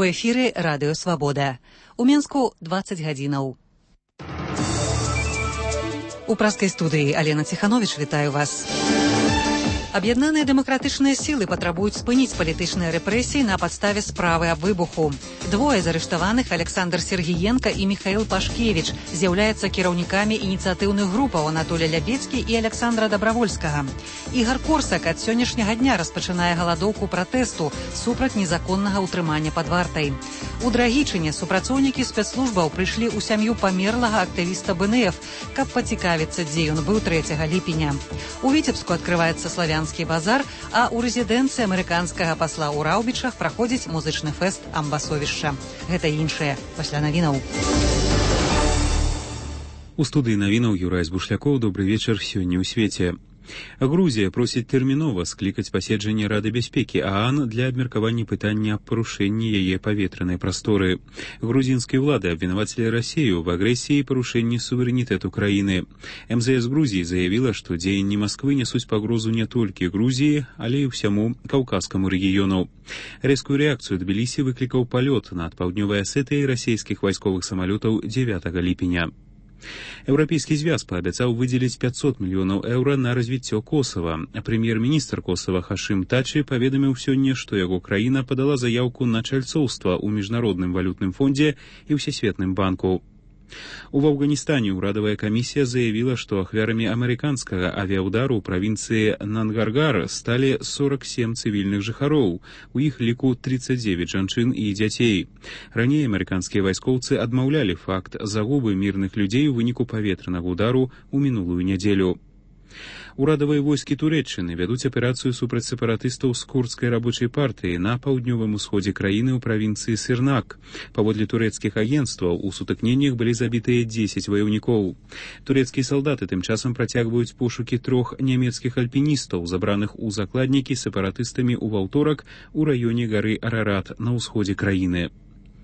У эфіры Радыё Свабода. У Менску 20 гадзінаў. У праскай студыі Алена Ціхановіч вітаю вас. Аб'яднаныя дэмакратычныя сілы патрабуюць спыніць палітычныя рэпрэсіі на падставе справы аб выбуху. Двое з арыштаваных, Александр Сергіенка і Міхаіл Пашкевіч, з'яўляюцца кіраўнікамі ініцыятыўных групаў Анатоля Лябецкі і Александра Дабравольскага. Ігар Корсак ад сённяшняга дня распачынае галадоўку пратэсту супраць незаконнага ўтрымання пад вартай. У Драгічыне супрацоўнікі спецслужбаў прыйшлі ў сям'ю памерлага актывіста БНФ, каб пацікавіцца, дзе ён быў 3 ліпеня. У Віцебску адкрываецца славянскі базар, а ў рэзідэнцыі амерыканскага пасла ў Раўбічах праходзіць музычны фэст амбасовішча. Гэта і іншае пасля навінаў. У студыі навінаў Юрай Збушлякоў. Добры вечар. Сёння ў свеце. Грузія просіць тэрмінова склікаць паседжанне Рады бяспекі ААН для абмеркавання пытання аб парушэнні яе паветранай прасторы. Грузінскія ўлады абвінавацілі Расію в агрэсіі і парушэнні суверэнітэту краіны. МЗС Грузіі заявіла, што дзеянні Масквы нясуць пагрозу не толькі Грузіі, але і ўсяму каўказскаму рэгіёну. Рэзкую рэакцыю Тбілісі выклікаў палёт над паўднёвай Асетыяй расійскіх вайсковых самалётаў 9 ліпеня. Еўрапейскі звяз паабяцаў выдзеліць 500 мільёнаў еўра на развіццё Косава. Прэм'ер-міністр Косава Хашым Тачы паведаміў сёння, што яго краіна падала заяўку на чальцоўства ў міжнародным валютным фондзе і ўсесветным банку. У Афганістане ўрадавая камісія заявіла, што ахвярамі амерыканскага авіаўдару ў правінцыі Нангаргар сталі 47 цывільных жыхароў, у іх ліку 39 жанчын і дзяцей. Раней амерыканскія вайскоўцы адмаўлялі факт загубы мірных людзей у выніку паветранага удару ў мінулую нядзелю. Урадавыя войскі Турэччыны вядуць аперацыю супраць сепаратыстаў з курдскай рабочай партыі на паўднёвым усходзе краіны ў правінцыі Сырнак. Паводле турэцкіх агенцтваў, у сутыкненнях былі забітыя 10 ваяўнікоў. Турэцкія салдаты тым часам працягваюць пошукі 3 нямецкіх альпіністаў, забраных у закладнікі сепаратыстамі ў аўторак у раёне гары Арарат на ўсходзе краіны.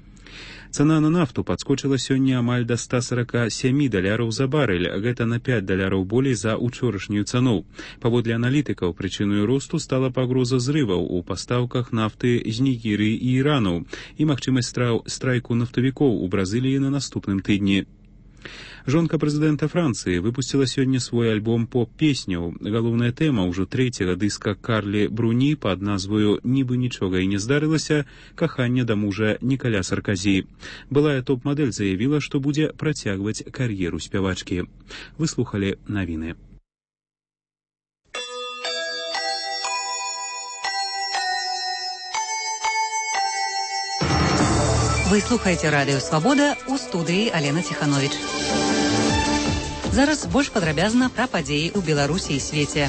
Цана на нафту падскочыла сёння амаль да $147 за барэль, гэта на $5 болей за учорашнюю цану. Паводле аналітыкаў, прычыною росту стала пагроза зрываў у пастаўках нафты з Нігерыі і Ірану і магчымасць страйку нафтавікоў у Бразыліі на наступным тыдні. Жонка прэзідэнта Францыі выпусціла сёння свой альбом поп-песняў. Галоўная тэма ўжо 3-го дыска Карлі Бруні пад назваю «Нібы нічога і не здарылася» кахання да мужа Нікаля Сарказі. Былая топ-мадэль заявіла, што будзе працягваць кар'еру спявачкі. Вы слухалі навіны. Вы слухаеце Радыё Свабода, у студыі Алена Ціхановіч. Зараз больш падрабязна пра падзеі ў Беларусі і свеце.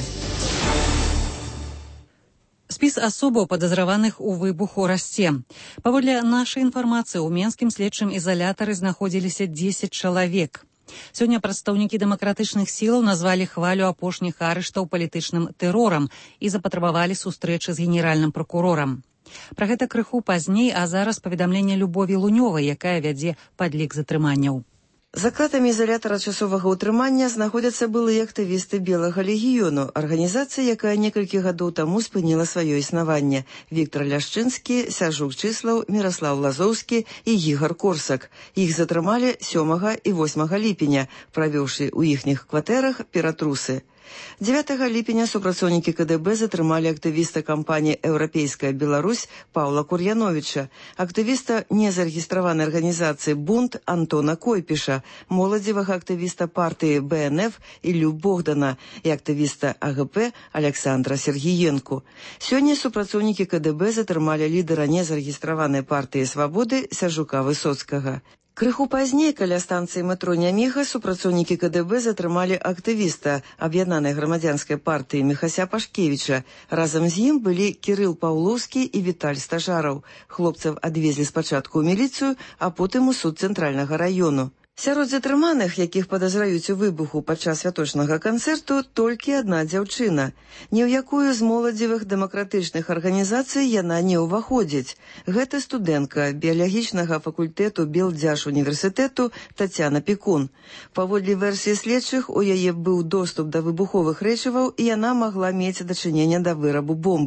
Спіс асобаў, падазраваных у выбуху, расце. Паводле нашай інфармацыі, у менскім следчым ізалятары знаходзіліся 10 чалавек. Сёння прадстаўнікі дэмакратычных сілаў назвалі хвалю апошніх арыштаў палітычным тэрорам і запатрабавалі сустрэчы з генеральным пракурорам. Пра гэта крыху пазней, а зараз паведамленне Любові Лунёвай, якая вядзе падлік затрыманняў. За кратамі ізалятара часовага ўтрымання знаходзяцца былыя актывісты Белага легіёну, арганізацыі, якая некалькі гадоў таму спыніла сваё існаванне. Віктор Ляшчынскі, Сяжук Чыслаў, Міраслаў Лазоўскі і Ігар Корсак. Іх затрымалі 7 і 8 ліпеня, правёўшы ў іхніх кватэрах ператрусы. 9 ліпеня супрацоўнікі КДБ затрымалі актывіста кампаніі «Еўрапейская Беларусь» Паўла Кур'яновіча, актывіста незарэгістраванай арганізацыі «Бунт» Антона Койпіша, моладзевага актывіста партыі БНФ Іллю Богдана і актывіста АГП Александра Сергіенку. Сёння супрацоўнікі КДБ затрымалі лідара незарэгістраванай партыі «Свабоды» Сяжука Высоцкага. Крыху пазней каля станцыі метро Няміга супрацоўнікі КДБ затрымалі актывіста аб'яднанай грамадзянскай партыі Міхася Пашкевіча. Разам з ім былі Кірыл Паўлоўскі і Віталь Стажараў. Хлопцаў адвезлі спачатку ў міліцыю, а потым у суд цэнтральнага раёну. Сярод затрыманых, якіх падазраюць у выбуху падчас святочнага канцэрту, толькі адна дзяўчына. Ні ў якую з моладзевых дэмакратычных арганізацый яна не ўваходзіць. Гэта студэнтка біялагічнага факультэту Белдзяж універсітэту Тацяна Пекун. Паводле версіі следчых, у яе быў доступ да выбуховых рэчываў, і яна магла мець дачыненне да вырабу бомбы.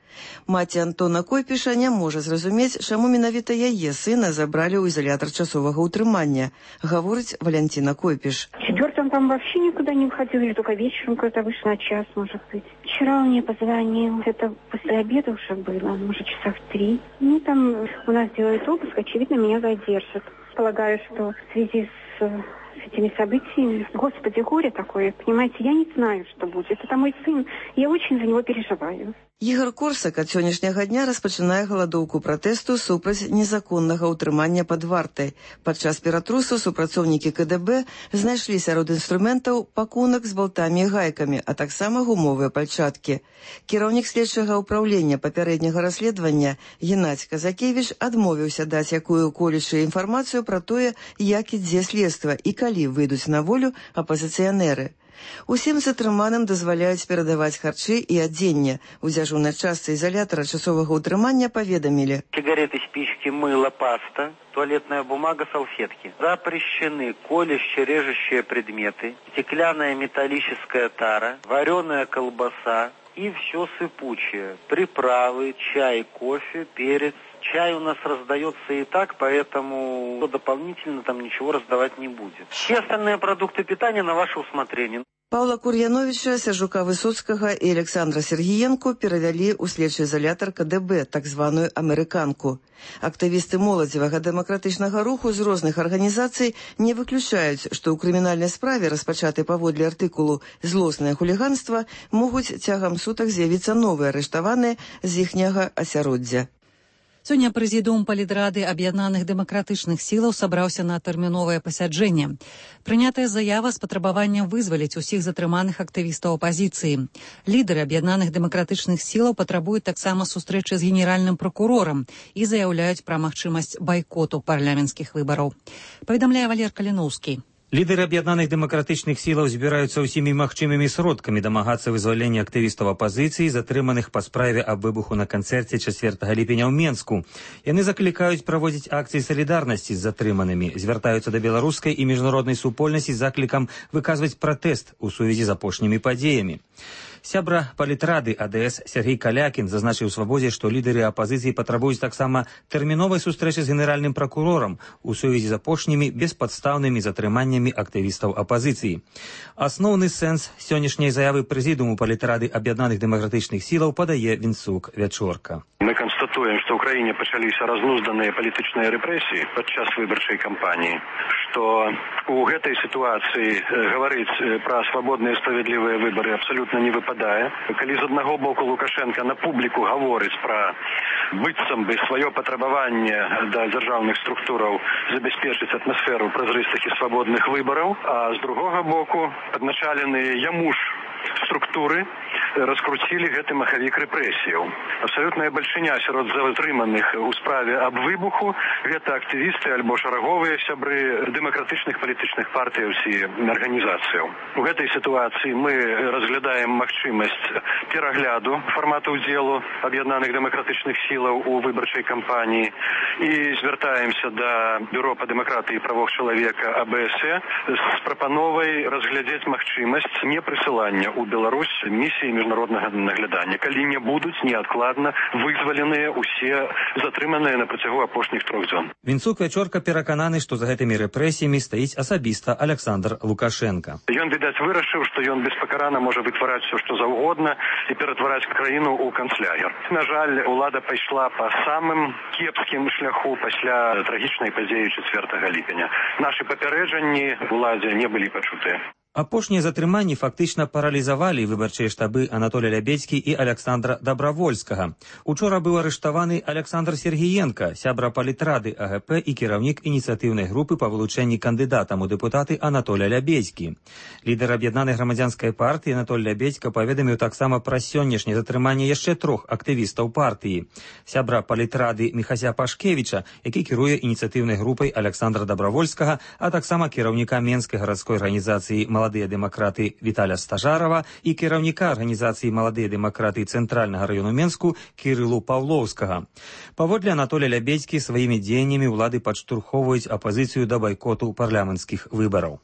Маці Антона Койпіша не можа зразумець, чаму менавіта яе сына забралі ў изолятор часовага утрымання, гаворыць Валентина Койпіш. Четвертый он там вообще никуда не выходил, или только вечером когда вышел на час, может быть. Вчера он мне позвонил, это после обеда уже было, может, часа в 3. Ну, там у нас делают обыск, очевидно, меня задержат. Полагаю, что в связи с этими событиями, Господи, горе такое, понимаете, я не знаю, что будет. Это мой сын, я очень за него переживаю. Ігор Корсак ад сённяшняга дня распачынае галадоўку пратэсту супраць незаконнага ўтрымання пад вартай. Падчас ператрусу супрацоўнікі КДБ знайшлі сярод інструментаў пакунак з болтамі і гайкамі, а таксама гумовыя пальчаткі. Кіраўнік следчага ўпраўлення папярэдняга расследавання Геннадзь Казакевіч адмовіўся даць якую-колечую інфармацыю пра тое, як ідзе следства і калі выйдуць на волю апазіцыянеры. Усім затрыманым дазваляюць перадаваць харчы і адзенне. У дзяжурнай частцы изолятора часовага утрымання паведамілі. Сигареты, спички, мыло, паста, туалетная бумага, салфетки. Запрещены колющие, режущие предметы, стеклянная металлическая тара, вареная колбаса и все сыпучее. Приправы, чай, кофе, перец. Чай у нас раздается и так, поэтому дополнительно там ничего раздавать не будет. Все остальные продукты питания на ваше усмотрение. Павла Кур'яновіча, Сяржука Высоцкага і Александра Сергіенко перавялі ў следчы изолятор КДБ, так званую амерыканку. Актывісты моладзевага дэмакратычнага руху з розных арганізацый не выключаюць, што ў крымінальнай справе, распачатай паводле артыкулу «Злоснае хуліганства», могуць цягам сутак з'явіцца новыя арыштаваныя з іхняга асяроддзя. Сёння прэзідыум палітрады аб'яднаных дэмакратычных сілаў сабраўся на тэрміновае пасяджэнне. Прынятая заява з патрабаваннем вызваліць усіх затрыманых актывістаў апазіцыі. Лідары аб'яднаных дэмакратычных сілаў патрабуюць таксама сустрэчы з генеральным пракурорам і заяўляюць пра магчымасць байкоту парламенцкіх выбараў. Паведамляе Валер Каліноўскі. Лідары аб'яднаных дэмакратычных сілаў збіраюцца ўсімі магчымымі сродкамі дамагацца вызвалення актывістаў апазіцыі, затрыманых па справе аб выбуху на канцэрце 4 ліпеня ў Менску. Яны заклікаюць праводзіць акцыі салідарнасці з затрыманымі, звяртаюцца да беларускай і міжнароднай супольнасці з заклікам выказваць пратэст у сувязі з апошнімі падзеямі. Сябра палітрады АДС Сергей Калякін зазначыў у «Свабодзе», што лідары апазіцыі патрабуюць таксама тэрміновай сустрэчы з генеральным пракурорам у сувязі з апошнімі беспадстаўнымі затрыманнямі актывістаў апазіцыі. Асноўны сэнс сённяшняй заявы прэзідыуму палітрады аб'яднаных дэмакратычных сілаў падае Вінцук Вячорка. Мы констатуем, что в Украине пачаліся разнузданные политичные репрессии подчас выборчей кампании, что у этой ситуации говорить про свободные и справедливые выборы абсолютно не выпадает. Коли з одного боку Лукашенко на публику говорить про быццам бы свое патрабаванне до державных структураў забеспечить атмосферу прозрыстых и свободных выборов, а с другого боку подначаленные яму ж структуры раскрутили гэты махавік рэпрэсіяў. Абсалютная бальшыня сярод затрыманых у справе аб выбуху гэта актывісты альбо шараговыя сябры дэмакратычных палітычных партыяў ці арганізацыяў. У гэтай сітуацыі мы разглядаем магчымасць перагляду фармату ўдзелу аб'яднаных дэмакратычных сілаў у выбарчай кампаніі і звяртаемся да Бюро па дэмакратыі і правах чалавека АБС з прапановай разглядзець магчымасць непрысылання ў Беларусь місіі міжнароднага наглядання, калі не будуць неадкладна вызваленыя усе затрыманыя на працягу апошніх 3 дзён. Вінцук Вячорка перакананы, што за гэтымі рэпрэсіямі стаіць асабіста Александр Лукашенко. Ён, відаць, вырашыў, што ён беспакарана можа вытвараць все, што заўгодна і ператвараць краіну ў канцлягер. На жаль, улада пайшла па самым кепскім шляху пасля трагічнай падзеі 4 ліпеня. Нашы папярэджанні уладзе не былі пачутыя. Апошнія затрыманні фактычна паралізавалі выбарчыя штабы Анатолія Лябедзькі і Александра Дабравольскага. Учора быў арыштаваны Александр Сергіенка, сябра палітрады АГП і кіраўнік ініцыятыўнай групы па вылучэнні кандыдатам у дэпутаты Анатолія Лябедзькі. Лідар аб'яднанай грамадзянскай партыі Анатоль Лябедзька паведаміў таксама пра сённяшняе затрыманне яшчэ 3 актывістаў партыі. Сябра палітрады Міхася Пашкевіча, які кіруе ініцыятыўнай групай Александра Дабравольскага, а таксама кіраўніка Менскай гарадской арганізацыі «Маладыя дэмакраты» Віталя Стажарова і кіраўніка арганізацыі «Маладыя дэмакраты» Цэнтральнага раёну Менску Кірылу Паўлоўскага. Паводле Анатолія Лябедзькі, сваімі дзеяннямі ўлады падштурхоўваюць апазіцыю да байкоту парламенцкіх выбараў. Будем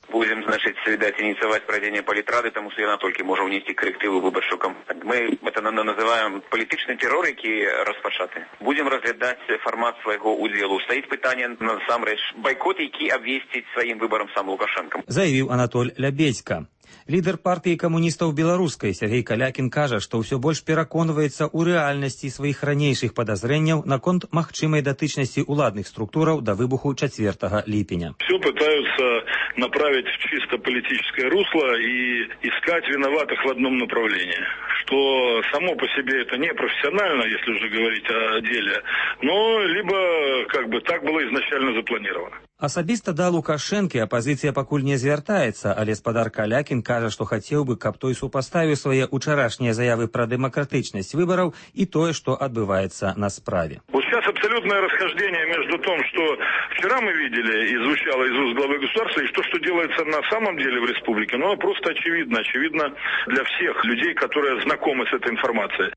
значыць, відаць, ініцыяваць правядзенне палітрады, таму што яна толькі можа ўнесці карэктывы выбарчую кампанію. Мы это называем палітычны тэрор, які распачаты. Будзем разглядаць фармат свайго удзелу. Стаіць пытанне, насамрэч, байкот, які абвесціць сваім выбарам сам Лукашенко. Заявіў Анатоль Лябедзька. Лідар партыі камуністаў беларускай Сергей Калякін кажа, што ўсё больш пераконваецца ў рэальнасці сваіх ранейшых падазрэнняў наконт магчымай датычнасці ўладных структураў да выбуху 4 ліпеня. Все пытаются направить в чисто политическое русло и искать виноватых в одном направлении. Что само по себе это не профессионально, если уже говорить о деле, но либо как бы так было изначально запланировано. Асабіста да Лукашэнкі апазіцыя пакуль не звяртаецца, але спадар Калякін кажа, што хацеў бы, каб той супаставіў свае ўчарашнія заявы пра дэмакратычнасць выбараў і тое, што адбываецца на справе. Вот сейчас абсолютное расхождение между тем, что вчера мы видели и звучало из уст главы государства, и то, что делается на самом деле в республике, ну, просто очевидно для всех людей, которые знакомы с этой информацией.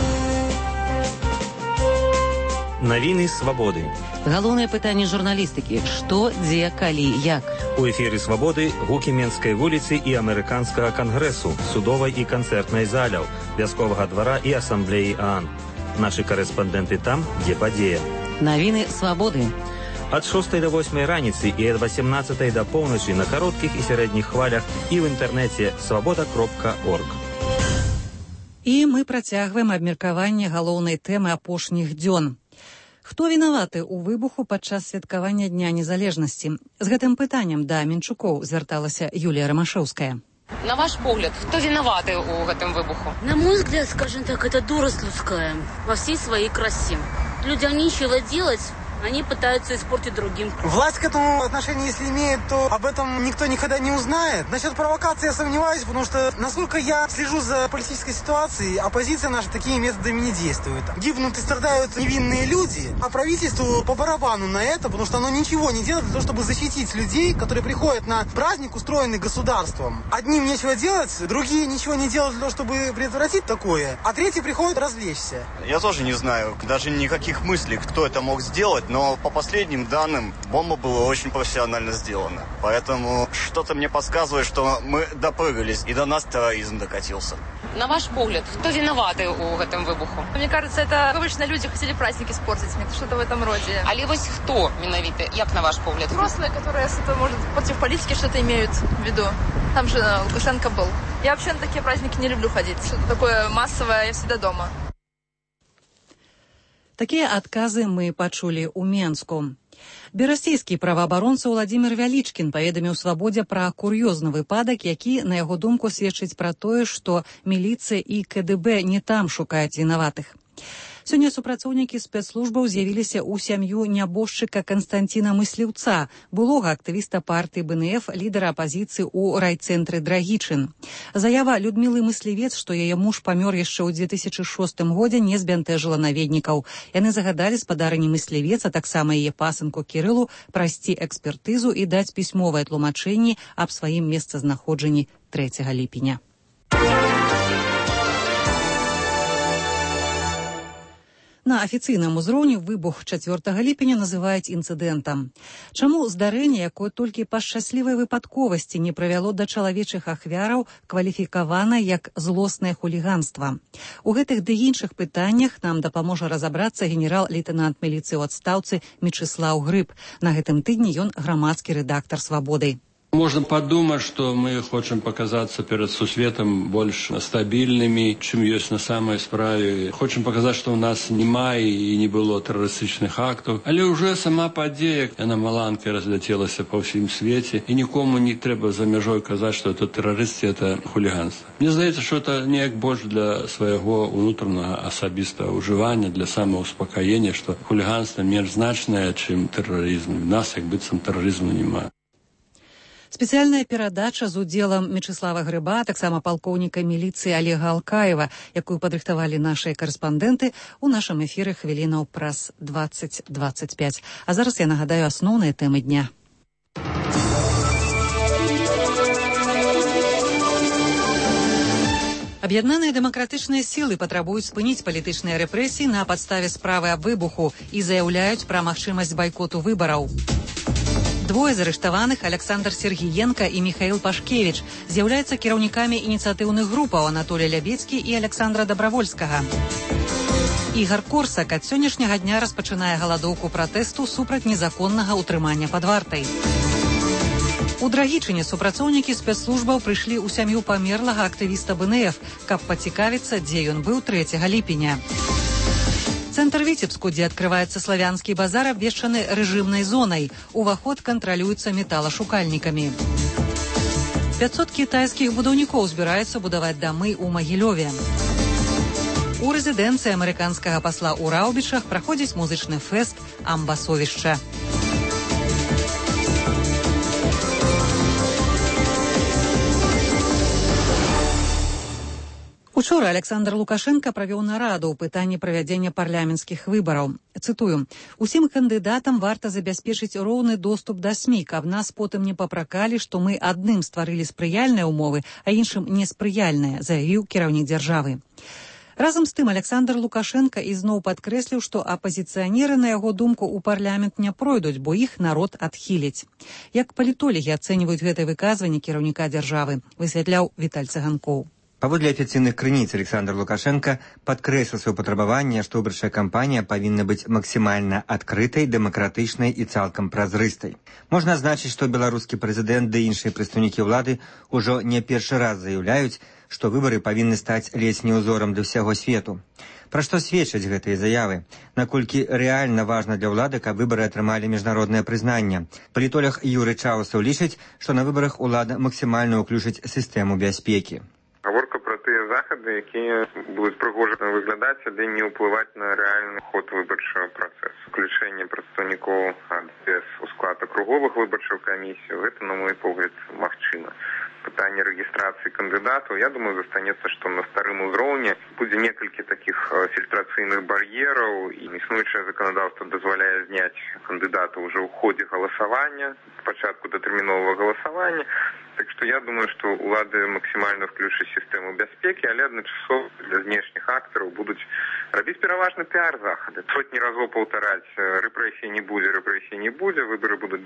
Навіны свабоды. Галоўнае пытанне журналістыкі: што, дзе, калі, як. У эфіры свабоды гукі Менскай вуліцы і амерыканскага кангрэсу, судовай і канцэртнай заляў, вясковага двара і асамблеі ААН. Нашы карэспандэнты там, дзе падзея. Навіны свабоды. Ад 6 до 8 раніцы і ад 18 до поўначы на кароткіх і сярэдніх хвалях і ў інтэрнэце свабода.орг. І мы працягваем абмеркаванне галоўнай тэмы апошніх дзён. Хто вінаваты ў выбуху падчас святкавання Дня незалежнасці? З гэтым пытаннем да Менчукоў звярталася Юлія Ромашэўская. На ваш погляд, кто виноваты у этом выбуху? На мой взгляд, скажем так, это дурость людская во всей своей красе. Людям нечего делать, они пытаются испортить другим. Власть к этому отношение, если имеет, то об этом никто никогда не узнает. Насчет провокации я сомневаюсь, потому что, насколько я слежу за политической ситуацией, оппозиция наша такими методами не действует. Гибнут и страдают невинные люди, а правительству по барабану на это, потому что оно ничего не делает для того, чтобы защитить людей, которые приходят на праздник, устроенный государством. Одним нечего делать, другие ничего не делают для того, чтобы предотвратить такое, а третьи приходят развлечься. Я тоже не знаю, даже никаких мыслей, кто это мог сделать. Но по последним данным, бомба была очень профессионально сделана. Поэтому что-то мне подсказывает, что мы допрыгались, и до нас терроризм докатился. На ваш погляд, кто виноваты у этом выбуху? Мне кажется, это обычно люди хотели праздники испортить, что-то в этом роде. А либось кто виноваты, як на ваш погляд? Взрослые, которые может, против политики что-то имеют в виду. Там же Лукашенко был. Я вообще на такие праздники не люблю ходить. Что-то такое массовое, я всегда дома. Такія адказы мы пачулі ў Менску. Берасцейскі праваабаронца Владзімір Вялічкін паведаміў Свабодзе пра кур'ёзны выпадак, які, на яго думку, сведчыць пра тое, што міліцыя і КДБ не там шукаюць вінаватых. Сёння супрацоўнікі спецслужбаў з'явіліся ў сям'ю нябожчыка Канстанціна Мысліўца, былога актывіста партыі БНФ, лідара апазіцыі ў райцэнтры Драгічын. Заява Людмілы Мыслівец, што яе муж памёр яшчэ ў 2006 годзе, не збянтэжыла наведнікаў. Яны загадалі спадарыні Мыслівец, а таксама яе пасынку Кірылу прайсці экспертызу і даць пісьмовае тлумачэнне аб сваім месцазнаходжанні 3 ліпеня. На афіцыйным узроўні выбух 4 ліпеня называюць інцыдэнтам. Чаму здарэнне, якое толькі па шчаслівай выпадковасці не прывяло да чалавечых ахвяраў, кваліфікавана як злоснае хуліганства? У гэтых ды іншых пытаннях нам дапаможа разабрацца генерал-лейтэнант міліцыі ў адстаўцы Мечыслаў Грыб. На гэтым тыдні ён грамадскі рэдактар «Свабоды». Можно подумать, что мы хотим показаться перед сусветом больше стабильными, чем есть на самой справе. Хотим показать, что у нас немає и не было террористичных актов. Але уже сама подея, она маланкой разлетелась по всем свете, и никому не треба за межой казать, что это террористы, это хулиганство. Мне здається, что это не больше для своего внутреннего особистого уживания, для самоуспокоения, что хулиганство меньше значное, чем терроризм. У нас, как быццам, терроризму немає. Спецыяльная перадача з удзелам Мечыслава Грыба, таксама палкоўніка міліцыі Олега Алкаева, якую падрыхтавалі нашыя карэспандэнты ў нашым эфіры хвілінаў праз 20-25. А зараз я нагадаю асноўныя тэмы дня. Аб'яднаныя дэмакратычныя сілы патрабуюць спыніць палітычныя рэпрэсіі на падставе справы аб выбуху і заяўляюць пра магчымасць байкоту выбараў. Двое зарыштаваных, Александр Сергіенка і Михаил Пашкевич, з'яўляюцца кіраўнікамі ініцыятыўных групаў Анатолія Лябедзькі і Александра Дабравольскага. Ігар Корсак ад сённяшняга дня распачынае галадоўку пратэсту супраць незаконнага ўтрымання пад вартай. У Драгічыне супрацоўнікі спецслужбаў прыйшлі ў сям'ю памерлага актывіста БНФ, каб пацікавіцца, дзе ён быў 3 ліпеня. Цэнтр Віцебску, дзе адкрываецца славянскі базар, абвешчаны рэжымнай зонай. Уваход кантралюецца металашукальнікамі. 500 кітайскіх будаўнікоў збіраюцца будаваць дамы ў Магілёве. У рэзідэнцыі амерыканскага пасла ў Раўбічах праходзіць музычны фэст «Амбасовішча». Учора Александр Лукашенко правёў нараду ў пытанні правядзення парламенцкіх выбараў. Цытую: «Усім кандыдатам варта забяспечыць роўны доступ да СМІ, каб нас потым не папракалі, што мы адным стварылі спрыяльныя ўмовы, а іншым неспрыяльныя», заявіў кіраўнік дзяржавы. Разам з тым Александр Лукашенко ізноў падкрэсліў, што апазіцыянеры, на яго думку, у парламент не пройдуць, бо іх народ адхіліць. Як палітолагі ацэньваюць гэтае выказванне кіраўніка дзяржавы, высвятляў Віталь Цыганкоў. Паводле афіцыйных крыніц Александр Лукашенко падкрэсліў сваё патрабаванне, што выбарчая кампанія павінна быць максімальна адкрытай, дэмакратычнай і цалкам празрыстай. Можна адзначыць, што беларускі прэзідэнт ды іншыя прадстаўнікі ўлады ўжо не першы раз заяўляюць, што выбары павінны стаць ледзь не ўзорам для ўсяго свету. Пра што сведчаць гэтыя заявы? Наколькі рэальна важна для ўлады, каб выбары атрымалі міжнароднае прызнанне? Палітолог Юрый Чаусаў лічыць, што на выбарах улада максімальна ўключыць сістэму бяспекі. Гаворка пра тыя захады, якія будуць прыгожа выглядаць, але не ўплываць на рэальны ход выбарчага працэсу. Уключэнне прадстаўнікоў без у склад акруговых выбарчых камісій, гэта, на мой погляд, магчыма. Пытанне рэгістрацыі кандыдатаў, я думаю, застанецца, што на старым узроўні будзе некалькі такіх фільтрацыйных бар'ераў, і існуючае заканадаўства дазваляе зняць кандыдата ўжо ў ходзе галасавання, пачатку датэрміновага галасавання. Так што я думаю, што ўлады максімальна включаць сістэму бяспекі, але адначасова для знешніх актараў будуць рабіць пераважна піар-захады. Сотні разоў паўтараць: рэпрэсій не будзе, выбары будуць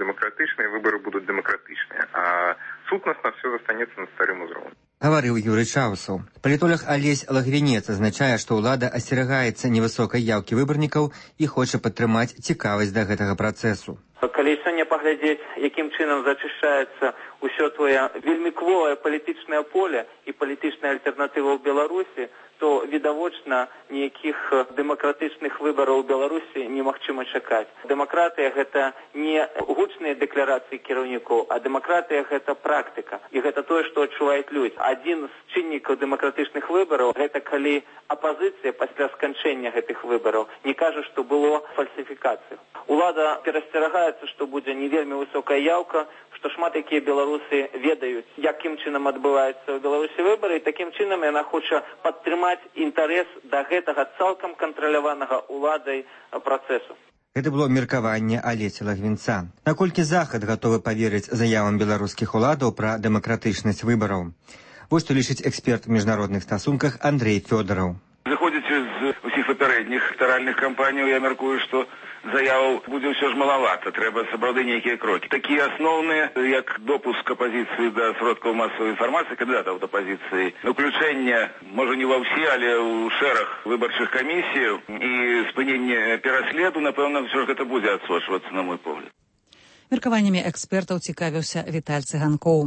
дэмакратычныя, а сутнасна все застанецца на старым узроўні. Гаварыў Юрый Чаусаў. Палітолог Алесь Лагвінец азначае, што ўлада асцерагаецца невысокай яўкі выбарнікаў і хоча падтрымаць цікавасць да гэтага працэсу. Калі сёння паглядзець, якім чынам зачышчаецца ўсё твоє вельмі кволае палітычнае поле і палітычная альтэрнатыва ў Беларусі, то відавочна ніякіх дэмакратычных выбараў у Беларусі немагчыма чакаць. Дэмакратыя гэта не гучныя дэкларацыі кіраўнікоў, а дэмакратыя гэта практыка. І гэта тое, што адчуваюць людзі. Адзін з чыннікаў дэмакратычных выбараў гэта калі апазіцыя пасля сканчэння гэтых выбараў не кажа, што было фальсіфікацыю. Улада перасцерагаецца, што будзе не вельмі высокая яўка, што шмат якія беларусы ведаюць, якім чынам адбываюцца ў Беларусі выбары, і такім чынам яна хоча падтрымаць інтарэс да гэтага цалкам кантраляванага уладай працэсу. Гэта было меркаванне Алеся Лагвінца. Наколькі Захад гатовы паверыць заявам беларускіх уладаў пра дэмакратычнасць выбараў? Вось што лічыць эксперт у міжнародных стасунках Андрей Фёдораў. Заходзячы з усіх папярэдніх электаральных кампаній, я мяркую, што заяваў будзе ўсё ж малавата, трэба сапраўды нейкія крокі. Такія асноўныя, як допуск апазіцыі да сродкаў масавай інфармацыі, кандыдатаў да апазіцыі, уключэнне, можа не ва ўсе, але ў шэраг выбарчых камісій і спыненне пераследу, напэўна, ўсё ж гэта будзе адсочвацца, на мой погляд. Меркаваннямі экспертаў цікавіўся Віталь Цыганкоў.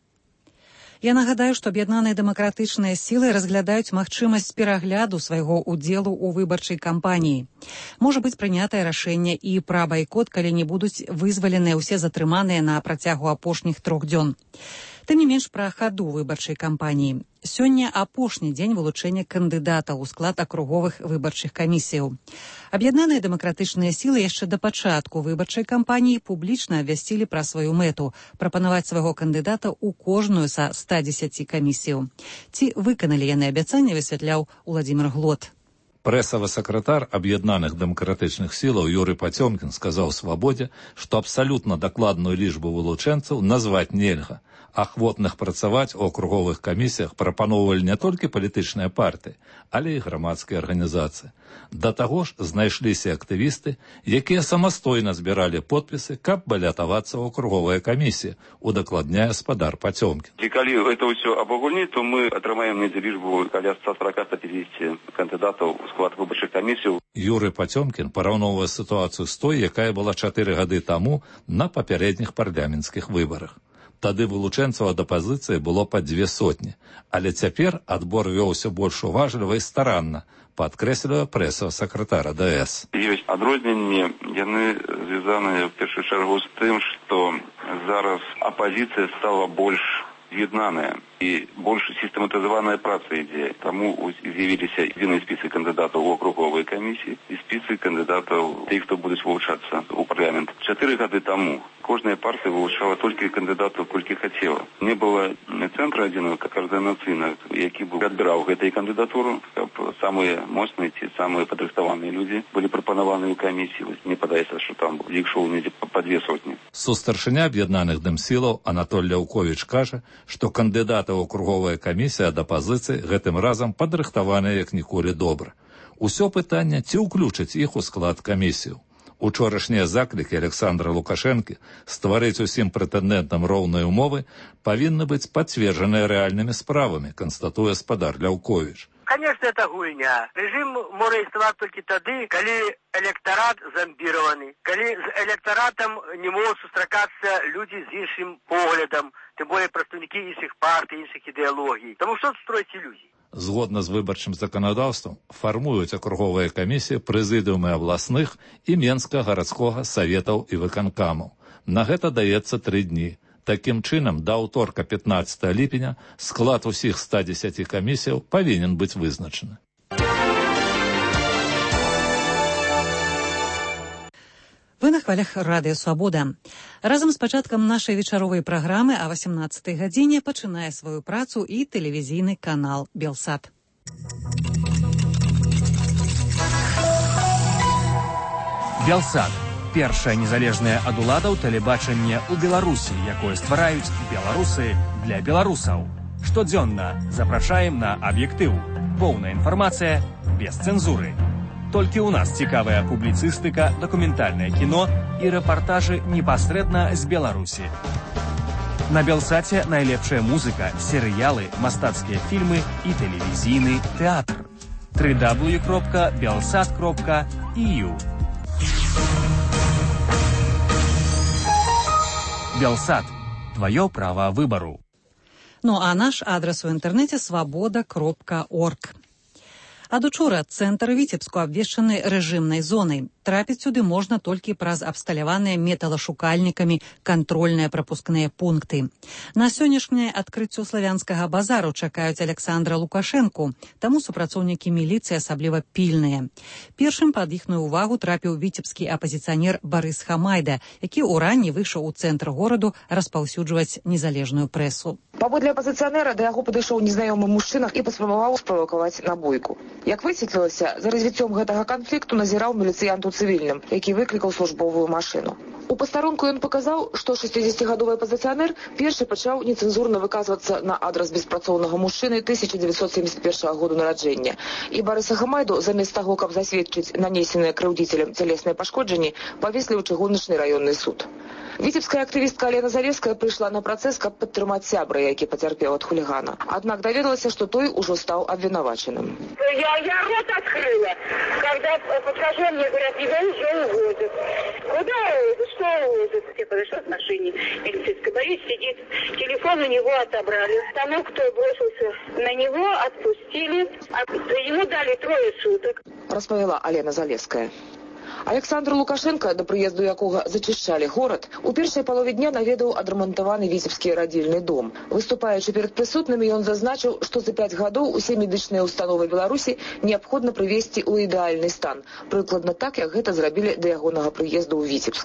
Я нагадаю, што аб'яднаныя дэмакратычныя сілы разглядаюць магчымасць перагляду свайго ўдзелу ў выбарчай кампаніі. Можа быць прынятае рашэнне і пра байкот, калі не будуць вызваленыя ўсе затрыманыя на працягу апошніх 3 дзён. Тым не менш пра хаду выбарчай кампаніі. Сёння апошні дзень вылучэння кандыдатаў у склад акруговых выбарчых камісіяў. Аб'яднаныя дэмакратычныя сілы яшчэ да пачатку выбарчай кампаніі публічна абвясцілі пра сваю мэту прапанаваць свайго кандыдата ў кожную са 110 камісіяў. Ці выканалі яны абяцанне, высвятляў Уладзімір Глот. Прэсавы сакратар аб'яднаных дэмакратычных сілаў Юрый Пацёмкін сказаў «Свабодзе», што абсалютна дакладную лічбу вылучэнцаў назваць нельга. Ахвотных працаваць у акруговых камісіях прапаноўвалі не толькі палітычныя партыі, але і грамадскія арганізацыі. Да таго ж знайшліся актывісты, якія самастойна збіралі подпісы, каб балятавацца ў акруговыя камісіі, удакладняе спадар Пацёмкін. І калі гэта ўсё абагульніць, то мы атрымаем недзе лічбу каля 140-150 кандыдатаў у склад выбарчых камісій. Юрый Пацёмкін параўноўвае сітуацыю з той, якая была 4 гады таму на папярэдніх парламенцкіх выбарах. Тады вылучэнцаў ад апазіцыі было па 200, але цяпер адбор вёўся больш уважліва і старанна, падкрэслівае прэсавы сакратар АДС. Ёсць адрозненні, яны звязаныя в першую чаргу з тым, што зараз апазіцыя стала больш з'яднаная і больш сістэматызаваная праца ідзе. Таму з'явіліся адзіныя спісы кандыдатаў у акруговыя камісіі і спісы кандыдатаў тых, хто будуць вылучацца ў парламент. 4 гады таму кожная партыя вылучала толькі кандыдатаў, колькі хацела. Не было цэнтра адзінага каардынацыйнага, які бы адбіраў гэтай кандыдатуру, каб самыя моцныя ці самыя падрыхтаваныя людзі былі прапанаваны ў камісіі. Не падаецца, што там лік шоў недзе па 200. Сустарчыня аб'яднаных дэмсілаў Анатоль Ляўковіч кажа, што кандыдаты ў акруговая камісія ад апазіцыі гэтым разам падрыхтаваныя як ніколі добра. Усё пытанне, ці ўключаць іх у склад камісію. Учорашнія заклікі Александра Лукашэнкі стварыць усім прэтэндэнтам роўныя ўмовы павінны быць пацверджаныя рэальнымі справамі, канстатуе спадар Ляўковіч. Конечно, это гульня. Режим может існаваць толькі тады, калі электорат зомбированы, калі з электоратом не могут сустракаться люди з іншым поглядом, тем более прадстаўнікі іншых партый, іншых ідэалогій. Тому что строить иллюзии. Згодна з выбарчым заканадаўствам фармуюць акруговыя камісіі прэзідыумы абласных і Менскага гарадскога саветаў і выканкамаў. На гэта даецца 3 дні. Такім чынам, да аўторка 15 ліпеня склад усіх 110 камісіяў павінен быць вызначаны. Вы на хвалях радыё «Свабода». Разам з пачаткам нашай вечаровай праграмы о 18 гадзіне пачынае сваю працу і тэлевізійны канал «Белсат». «Белсат» – першае незалежнае ад уладаў тэлебачанне ў Беларусі, якое ствараюць беларусы для беларусаў. Штодзённа запрашаем на аб'ектыў. Поўная інфармацыя без цэнзуры. Толькі ў нас цікавая публіцыстыка, дакументальнае кіно і рэпартажы непасрэдна з Беларусі. На «Белсаце» найлепшая музыка, серыялы, мастацкія фільмы і тэлевізійны тэатр. www.belsat.eu «Белсат» – твоё право выбору. Ну а наш адрес у інтэрнэце свабода.орг. Ад учора цэнтр Віцебску абвешчаны рэжымнай зонай. Трапіць сюды можна толькі праз абсталяваныя металашукальнікамі кантрольныя прапускныя пункты. На сённяшняе адкрыццё славянскага базару чакаюць Александра Лукашэнку, таму супрацоўнікі міліцыі асабліва пільныя. Першым пад іхную увагу трапіў віцебскі апазіцыянер Барыс Хамайда, які ўранні выйшаў у цэнтр гораду распаўсюджваць незалежную прэсу. Паводле апазіцыянера да яго падышоў незнаёмы мужчына і паспрабаваў справакаваць на бойку. Як высветлілася, за развіццём гэтага канфлікту назіраў міліцыянт у цывільным, які выклікаў службовую машыну. У пастарунку ён паказаў, што 60-гадовы апазіцыянер першы пачаў нецэнзурна выказвацца на адрас беспрацоўнага мужчыны 1971 году нараджэння. І Барыса Хамайду, замест таго, каб засведчыць нанесеныя крыўдзіцелем цялесныя пашкоджанні, павеслі ў чыгуначны раённы суд. Віцебская актывістка Алена Залеская прыйшла на працэс, каб падтрымаць сябра, які пацярпеў ад хулігана. Аднак даведалася, што той ужо стаў обвинуваченным. Я рот открыла, когда подхожу, мне говорят, не уже увозят. Куда увозят? Что увозят? Я подошла к машине милицейской, Борис сидит, телефон у него отобрали. Тому, кто бросился на него, отпустили, а ему дали 3 суток. Распавяла Алена Залеская. Александр Лукашенко, да прыезду якога зачышчалі горад, у першай палове дня наведаў адрамантаваны віцебскі радзільны дом. Выступаючы перад прысутнымі, ён зазначыў, што за 5 гадоў усе медычныя установы Беларусі неабходна прывесці ў ідэальны стан, прыкладна так, як гэта зрабілі да ягонага прыезду ў Віцебск.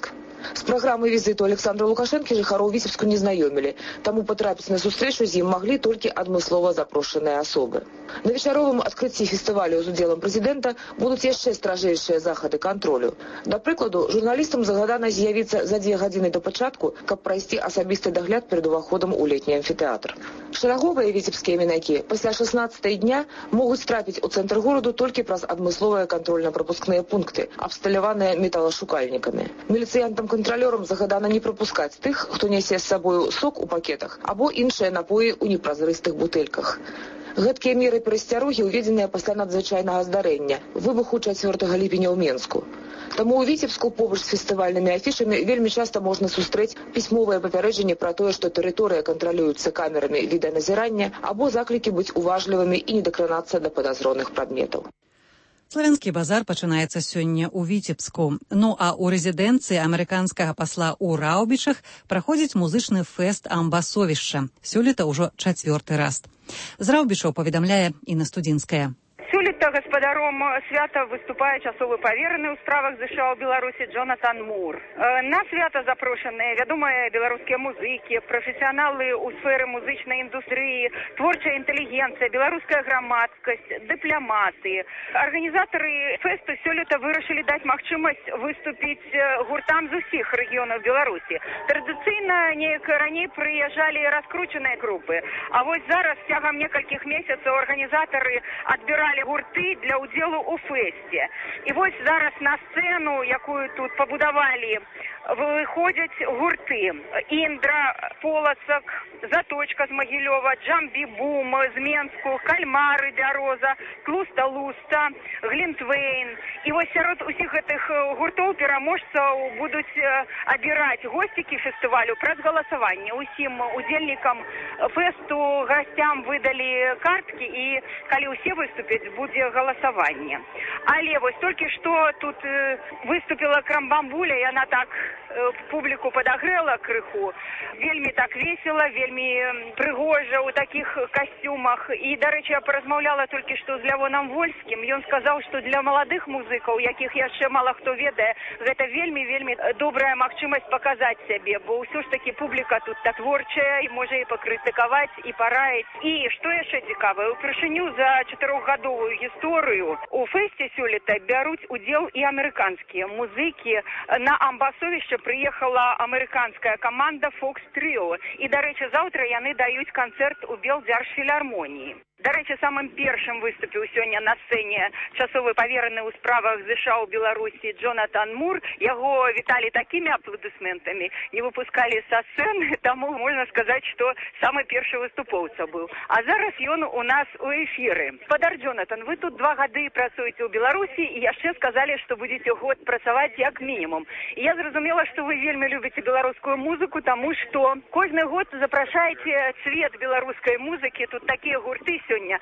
З праграмай візіту Александра Лукашэнкі жыхароў Віцебску не знаёмілі, таму патрапіць на сустрэчу з ім маглі толькі адмыслова запрошаныя асобы. На вечаровым адкрыцці фестывалю з удзелам прэзідэнта будуць яшчэ стражэйшыя захады кантролю. Да прыкладу, журналістам загадана з'явіцца за 2 гадзіны до пачатку, каб прайсці асабісты дагляд перад уваходам у летні амфітэатр. Шараговыя віцебскія мінакі пасля 16-й дня могуць трапіць у цэнтр гораду толькі праз адмысловыя кантрольна-прапускныя пункты, абсталяваныя металашукальнікамі. Міліцыянтам-кантралёрам загадана не прапускаць тых, хто нясе з сабою сок у пакетах або іншыя напоі ў непразрыстых бутэльках. Гэткія меры перасцярогі ўведзеныя пасля надзвычайнага здарэння, выбуху 4 ліпеня ў Менску. Таму ў Віцебску побач з фестывальнымі афішамі вельмі часта можна сустрэць пісьмовае папярэджанне пра тое, што тэрыторыя кантралюецца камерамі відэаназірання або заклікі быць уважлівымі і не дакранацца да падазроных прадметаў. Славянскі базар пачынаецца сёння ў Віцебску. Ну а ў рэзідэнцыі амерыканскага пасла ў Раўбічах праходзіць музычны фэст «Амбасовішча». Сёлета ўжо 4-й раз. З Раўбічаў паведамляе Інна Студзінская. Сёлета гаспадаром свята выступае часовы павераны ў справах ЗША ў Беларусі Джонатан Мур. На свята запрошаныя вядомыя беларускія музыкі, прафесіяналы ў сферы музычнай індустрыі, творчая інтэлігенцыя, беларуская грамадскасць, дыпламаты. Арганізатары фэсту сёлета вырашылі даць магчымасць выступіць гуртам з усіх рэгіёнаў Беларусі. Традыцыйна неяк раней прыязджалі раскручаныя групы, а вось зараз цягам некалькіх месяцаў арганізатары адбіралі гурты для удзелу ў фэсце. І вось зараз на сцэну, якую тут пабудавалі, выходзяць гурты. Індра, Полацак, Заточка з Магілёва, Джамбі-Бум з Менску, Кальмары, Бяроза, Тлуста-Луста, Глінтвейн. І вось сярод усіх гэтых гуртоў пераможцаў будуць абіраць госцікі фестывалю праз галасаванне. Усім удзельнікам фэсту гасцям выдалі карткі, і калі ўсе выступяць, будзе галасаванне. Але вось толькі што тут выступіла Крамбамбуля, і яна так публіку падагрэла крыху. Вельмі так весела, вельмі прыгожа ў такіх касцюмах. І, дарэчы, я паразмаўляла толькі што з Лявонам Вольскім. Ён сказаў, што для маладых музыкаў, якіх яшчэ мала хто ведае, гэта вельмі добрая магчымасць паказаць сябе, бо ўсё ж такі публіка тут творчая і можа і пакрытыкаваць, і параіць. І што яшчэ цікавае, упершыню за 4-гадовую гісторыю у фэсце сёлета бяруць удзел і амерыканскія музыкі. На Амбасовішча прыехала амерыканская каманда Fox Trio. І, дарэчы, заўтра яны даюць канцэрт у Белдзяржфілармоніі. Дарэчы, самым першым выступіў сёння на сцэне часовы павераны ў справах ЗША ў Беларусі Джонатан Мур. Яго віталі такімі апладысментамі, не выпускалі са сцэны, таму можна сказаць, што самы першы выступоўца быў. А зараз ён у нас у эфіры. Спадар Джонатан, вы тут 2 гады працуеце ў Беларусі і яшчэ сказалі, што будзеце год працаваць як мінімум. І я зразумела, што вы вельмі любіце беларускую музыку, таму што кожны год запрашаеце цвет беларускай музыкі, тут такія гурты сёння.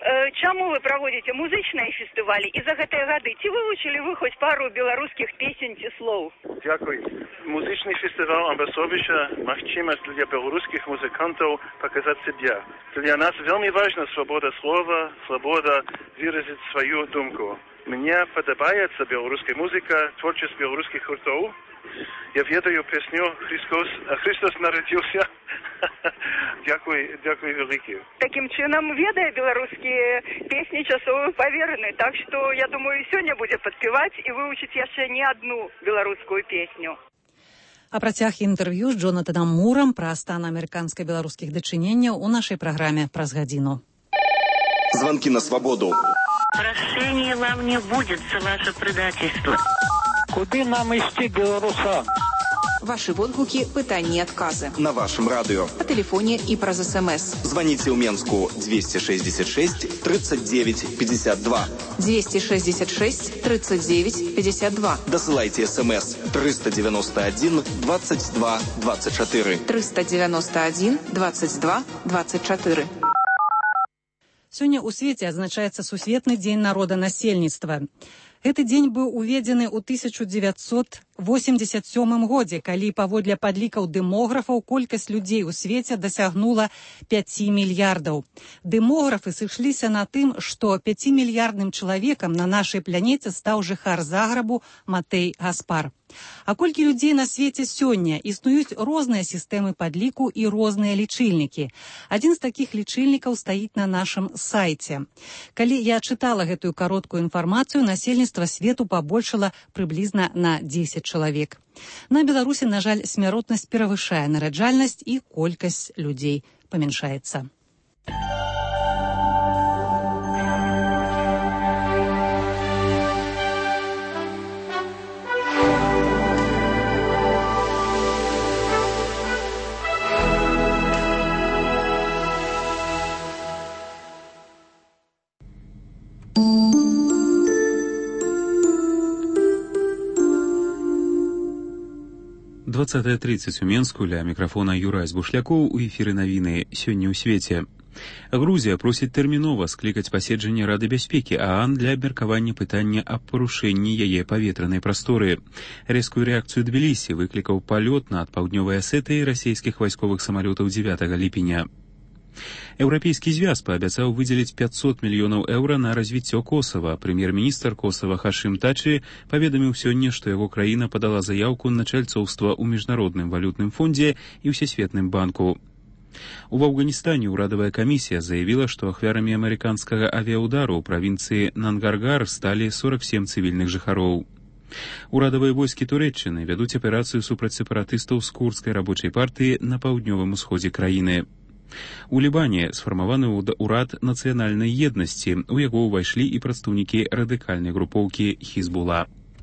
Чаму вы праводзіце музычныя фестывалі і за гэтыя гады? Ці вывучылі вы хоць пару беларускіх песень ці слоў? Дякую. Музычны фестываль Амбасовішча – магчымасць для беларускіх музыкантаў паказаць сябе. Для нас вельмі важна свабода слова, свабода выразіць сваю думку. Мне падабаецца беларуская музыка, творчасць беларускіх гуртоў. Я ведаю песню «Христос народился». Дякую велике. Таким чином ведае беларускія песні часовы павераны. Так што, я думаю, сёння будзе падпяваць і вывучыць яшчэ не адну беларускую песню. А працяг інтэрв'ю з Джонатанам Мурам пра стан амерыканска-беларускіх дачыненняў у нашай праграме праз гадзіну. Звонки на свободу. Прощения вам не будет за ваше предательство. Куди нам ісці, белорусам? Ваши водгуки, пытанні і адказы. На вашем радио. По телефоне и праз СМС. Звоните в Менску 266 39 52. 266 39 52. Досылайте СМС 391 22 24. 391 22 24. Сёння ў свеце адзначаецца Сусветны дзень народанасельніцтва. Гэты дзень быў уведзены ў 1987 годзе, калі паводле падлікаў дэмографаў колькасць людзей у свеце дасягнула 5 мільярдаў. Дэмографы сышліся на тым, што 5-мільярдным чалавекам на нашай планеце стаў жыхар Заграбу Матэй Гаспар. А колькі людзей на свеце сёння? Існуюць розныя сістэмы падліку і розныя лічыльнікі. Адзін з такіх лічыльнікаў стаіць на нашым сайце. Калі я чытала гэтую кароткую інфармацыю, насельніцтва свету пабольшала прыблізна на 10 чалавек. На Беларусі, на жаль, смяротнасць перавышае нараджальнасць і колькасць людзей памяншаецца. Двадцатая 30 у Менску, ля мікрафона Юрай Збушлякоў, у эфіры навіны сёння ў свеце. Грузія просіць тэрмінова склікаць паседжанне Рады бяспекі ААН для абмеркавання пытання аб парушэнні яе паветранай прасторы. Рэзкую рэакцыю Тбілісі выклікаў палёт над паўднёвай Асетыяй расійскіх вайсковых самалётаў 9 ліпеня. Еўрапейскі звяз паабяцаў выдзеліць 500 мільёнаў еўра на развіццё Косава. Прэм'ер-міністр Косава Хашым Тачы паведаміў сёння, што яго краіна падала заяўку на чальцоўства ў Міжнародным валютным фондзе і ўсесветным банку. У Афганістане ўрадавая камісія заявіла, што ахвярамі амерыканскага авіяудару ў правінцыі Нангаргар сталі 47 цывільных жыхароў. Урадавыя войскі Турэччыны вядуць аперацыю супраць сепаратыстаў з курдскай рабочай партыі на паўднёвым усходзе краіны. У Лібане сфармаваны ўрад нацыянальнай еднасці, у яго ўвайшлі і прадстаўнікі радыкальнай групоўкі Хізбула.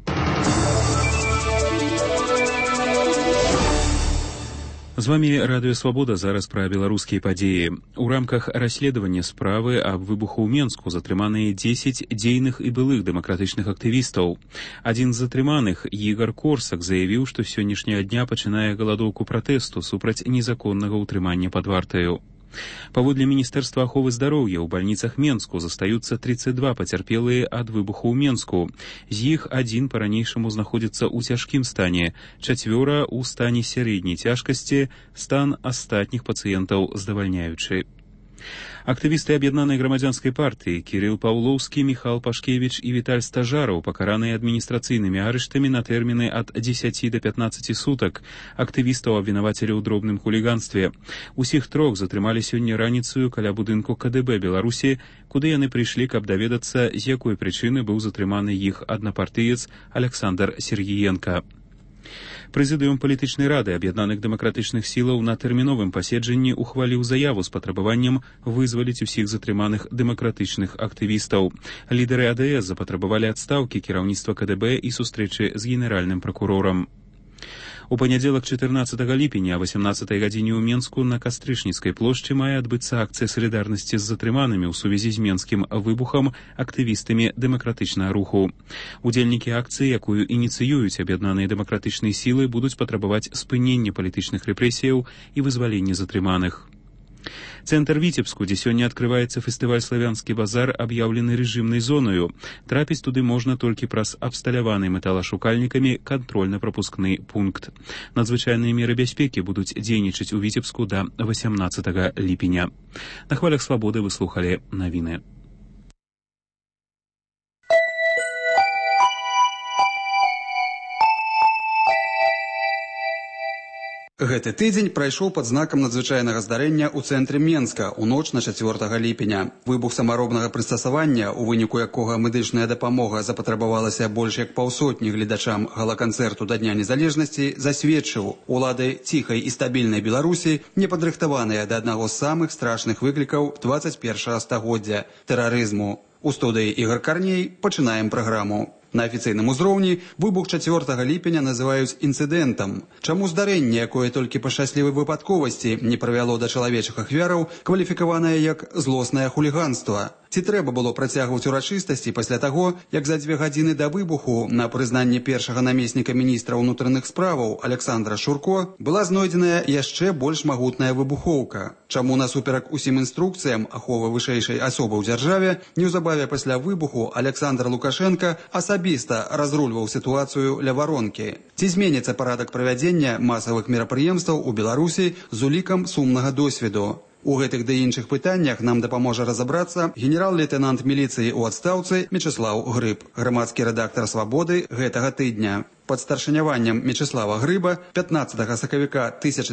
З вамі Радыё Свабода, зараз пра беларускія падзеі. У рамках расследавання справы аб выбуху ў Менску затрыманыя 10 дзейных і былых дэмакратычных актывістаў. Адзін з затрыманых, Ігар Корсак, заявіў, што з сённяшняга дня пачынае галадоўку пратэсту супраць незаконнага ўтрымання пад вартаю. Паводле Міністэрства аховы здароўя ў бальніцах Менску застаюцца 32 пацярпелыя ад выбуху ў Менску. З іх адзін па-ранейшаму знаходзіцца ў цяжкім стане, 4 ў стане сярэдняй цяжкасці, стан астатніх пацыентаў здавальняючы. Актывісты аб'яднанай грамадзянскай партыі Кірыл Паўлоўскі, Міхал Пашкевіч і Віталь Стажараў пакараныя адміністрацыйнымі арыштамі на тэрміны ад 10 да 15 сутак. Актывістаў абвінавацілі ў дробным хуліганстве. Усіх трох затрымалі сёння раніцаю каля будынку КДБ Беларусі, куды яны прыйшлі, каб даведацца, з якой прычыны быў затрыманы іх аднапартыец Александр Сергіенка. Прэзідыум палітычнай рады аб'яднаных дэмакратычных сілаў на тэрміновым паседжанні ухваліў заяву з патрабаваннем вызваліць усіх затрыманых дэмакратычных актывістаў. Лідары АДС запатрабавалі адстаўкі кіраўніцтва КДБ і сустрэчы з генеральным пракурорам. У панядзелак 14 ліпеня о 18 гадзіне ў Менску на Кастрычніцкай плошчы мае адбыцца акцыя салідарнасці з затрыманымі ў сувязі з менскім выбухам актывістамі дэмакратычнага руху. Удзельнікі акцыі, якую ініцыююць аб'яднаныя дэмакратычныя сілы, будуць патрабаваць спынення палітычных рэпрэсіяў і вызвалення затрыманых. Цэнтр Віцебску, дзе сёння адкрываецца фестываль «Славянскі базар», аб'яўлены рэжымнай зонаю. Трапіць туды можна толькі праз абсталяваны металашукальнікамі кантрольна-прапускны пункт. Надзвычайныя меры бяспекі будуць дзейнічаць у Віцебску да 18 ліпеня. На хвалях Свабоды вы слухалі навіны. Гэты тыдзень прайшоў пад знакам надзвычайнага здарэння ў цэнтры Менска ў ноч на 4 ліпеня. Выбух самаробнага прыстасавання, у выніку якога медычная дапамога запатрабавалася больш як паўсотні гледачам гала-канцэрту да Дня незалежнасці, засведчыў, улады ціхай і стабільнай Беларусі не падрыхтаваныя да аднаго з самых страшных выклікаў 21 стагоддзя – тэрарызму. У студыі Ігар Карней пачынаем праграму. На афіцыйным узроўні выбух 4 ліпеня называюць інцыдэнтам. Чаму здарэнне, якое толькі па шчаслівай выпадковасці не прывяло да чалавечых ахвяраў, кваліфікаванае як злоснае хуліганства? Ці трэба было працягваць урачыстасці пасля таго, як за 2 гадзіны да выбуху на прызнанне першага намесніка міністра ўнутраных справаў Александра Шурко была знойдзеная яшчэ больш магутная выбухоўка. Чаму насуперак усім інструкцыям аховы вышэйшай асобы ў дзяржаве неўзабаве пасля выбуху Александр Лукашенко асабіста разрульваў сітуацыю ля варонкі? Ці зменіцца парадак правядзення масавых мерапрыемстваў у Беларусі з улікам сумнага досведу? У гэтых ды іншых пытаннях нам дапаможа разабрацца генерал-лейтенант міліцыі ў адстаўцы Мечыслаў Грыб, грамадскі рэдактар «Свабоды» гэтага тыдня. Пад старшыняваннем Мечыслава Грыба 15 сакавіка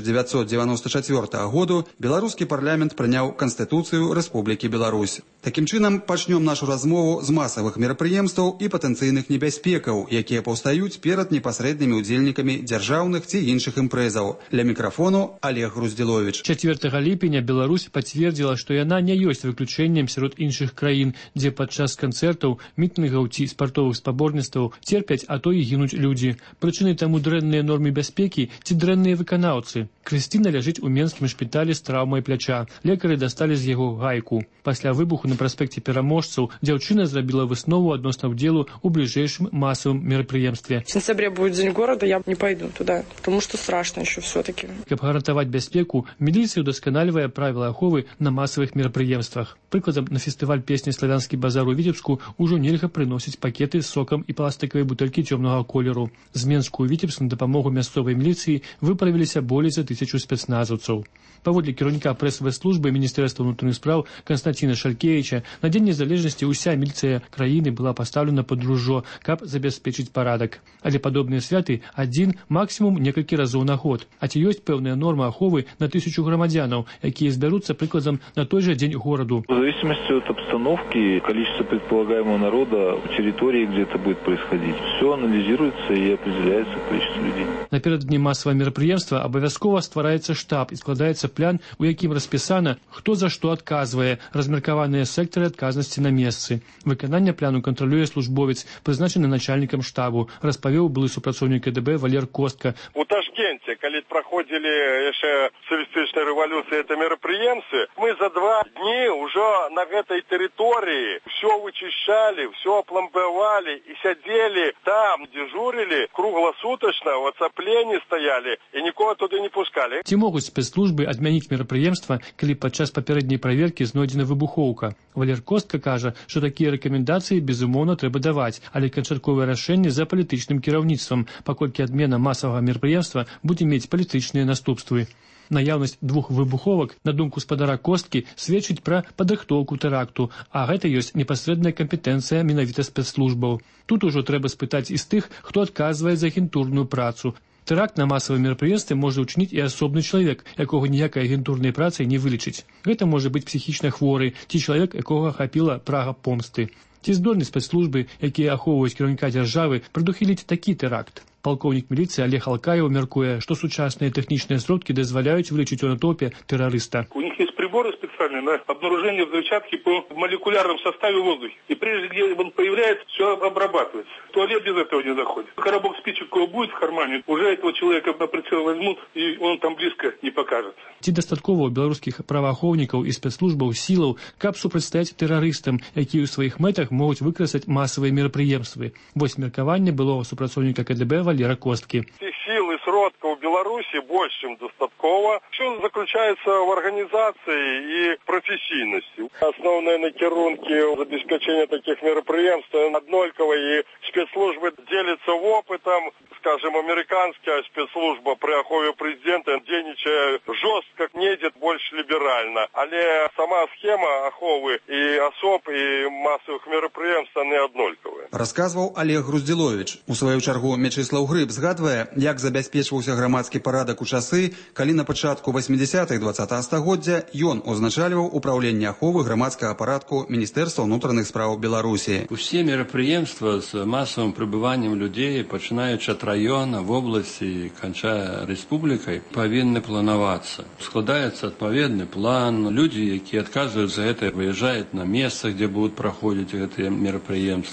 1994 году беларускі парламент прыняў Канстытуцыю Рэспублікі Беларусь. Такім чынам, пачнём нашу размову з масавых мерапрыемстваў і патэнцыйных небяспекаў, якія паўстаюць перад непасрэднымі удзельнікамі дзяржаўных ці іншых імпрэзаў. Ля мікрафону Олег Груздзіловіч. 4 ліпеня Беларусь пацвердзіла, што яна не ёсць выключэннем сярод іншых краін, дзе падчас канцэртаў, мітынгаў ці спартовых спаборніцтваў церпяць, а то і гінуць людзі. Прычынай таму дрэнныя нормы бяспекі ці дрэнныя выканаўцы. Крысціна ляжыць у менскім шпіталі з траўмай пляча. Лекары дасталі з яго гайку. Пасля выбуху на праспекце Пераможцаў дзяўчына зрабіла выснову адносна ўдзелу ў бліжэйшым масавым мерапрыемстве. В сентябре будет День города, я не пойду туда, потому что страшно еще все-таки. Каб гарантаваць бяспеку, міліцыя удасканальвае правілы аховы на масавых мерапрыемствах. Прыкладам, на фестываль песні «Славянскі базар» у Віцебску ўжо нельга прыносіць пакеты з сокам і пластыкавыя бутэлькі цёмнага колеру. З Менску ў Віцебск на дапамогу мясцовай міліцыі выправіліся болей за 1000 спецназаўцаў. Паводле кіраўніка прэсавай службы Міністэрства ўнутраных спраў Канстантіна Шалькевіча, на Дзень незалежнасці ўся міліцыя краіны была пастаўлена пад ружжо, каб забяспечыць парадак. Але падобныя святы адзін, максімум некалькі разоў на год. А ці ёсць пэўная норма аховы на 1000 грамадзянаў, якія збяруцца прыкладам на той же дзень гораду? В зависимости от обстановки, количество предполагаемого народа, территории, где это будет происходить, все анализируется и определяется количество людей. Наперададні масавага мерапрыемства абавязкова ствараецца штаб і складаецца плян, у якім распісана, хто за што адказвае, размеркаваныя сектары адказнасці на месцы. Выкананне пляну кантралюе службовец, прызначаны начальнікам штабу, распавёў былы супрацоўнік КДБ Валер Костка. У Ташкенте, калі праходзілі яшчэ сацыялістычнай рэвалюцыі это мерапрыемствы, мы за 2 дні ўжо на гэтай тэрыторыі все вычищали, все пломбовали и сядзелі там, дежурили круглосуточно, в оцеплении стояли и никого туда не пускали. Ці могуць спецслужбы адмяніць мерапрыемства, калі падчас папярэдняй праверкі знойдзена выбухоўка? Валер Костка кажа, што такія рэкамендацыі безумоўна трэба даваць, але канчатковае рашэнне за палітычным кіраўніцтвам, паколькі адмена масавага мерапрыемства будзе мець палітычныя наступствы. Наяўнасць 2 выбуховак, на думку спадара Косткі, сведчыць пра падрыхтоўку тэракту, а гэта ёсць непасрэдная кампетэнцыя менавіта спецслужбаў. Тут ужо трэба спытаць і з тых, хто адказвае за агентурную працу. Тэракт на масавым мерапрыемстве можа ўчыніць і асобны чалавек, якога ніякай агентурнай працай не вылечыць. Гэта можа быць псіхічна хворы ці чалавек, якога ахапіла прага помсты. Ці здольны спецслужбы, якія ахоўваюць кіраўніка дзяржавы, прадухіліць такі тэракт? Палкоўнік міліцыі Олег Алкаеў мяркуе, што сучасныя тэхнічныя сродкі дазваляюць вылечыць у натоўпе тэрарыста. У них есть приборы специальные на обнаружение взрывчатки по молекулярном составе воздуха. И прежде где он появляется, все обрабатывается. Туалет без этого не заходит. Коробок спичек у кого будет в кармане, уже этого человека на прицел возьмут, и он там близко не покажется. Ці дастаткова ў беларускіх праваахоўнікаў і спецслужбаў сілаў, каб супрацьстаяць тэрарыстам, якія ў сваіх мэтах могуць выкарыстаць масавыя мерапрыемствы? Вось меркаванне былога супрацоўніка КДБ Валера Косткі. Сил и сродков в Беларуси больше, чем достатково. Все заключается в организации и профессийности. Основные накерунки забеспечения таких мероприятий однольковые, и спецслужбы делятся опытом. Скажем, американская спецслужба при ахове президента дзейнічае жестко, не идет больше либерально. Але сама схема аховы и особ, и массовых мероприятий не однольковые. Расказваў Олег Груздзіловіч. У сваю чаргу Мечыслаў Грыб згадвае, як забяспечваўся грамадскі парадак у часы, калі на пачатку 80-х 20-го стагоддзя ён узначальваў управленне аховы грамадскага парадку Міністэрства ўнутраных спраў Беларусі. Усе мерапрыемствы з масавым прыбываннем людзей, пачынаючы ад раёна, вобласці і канчае рэспублікай, павінны планавацца. Складаецца адпаведны план. Людзі, якія адказваюць за гэта, выязджаюць на месца, дзе будуць праходзіць гэтыя мерапрыемствы. Просто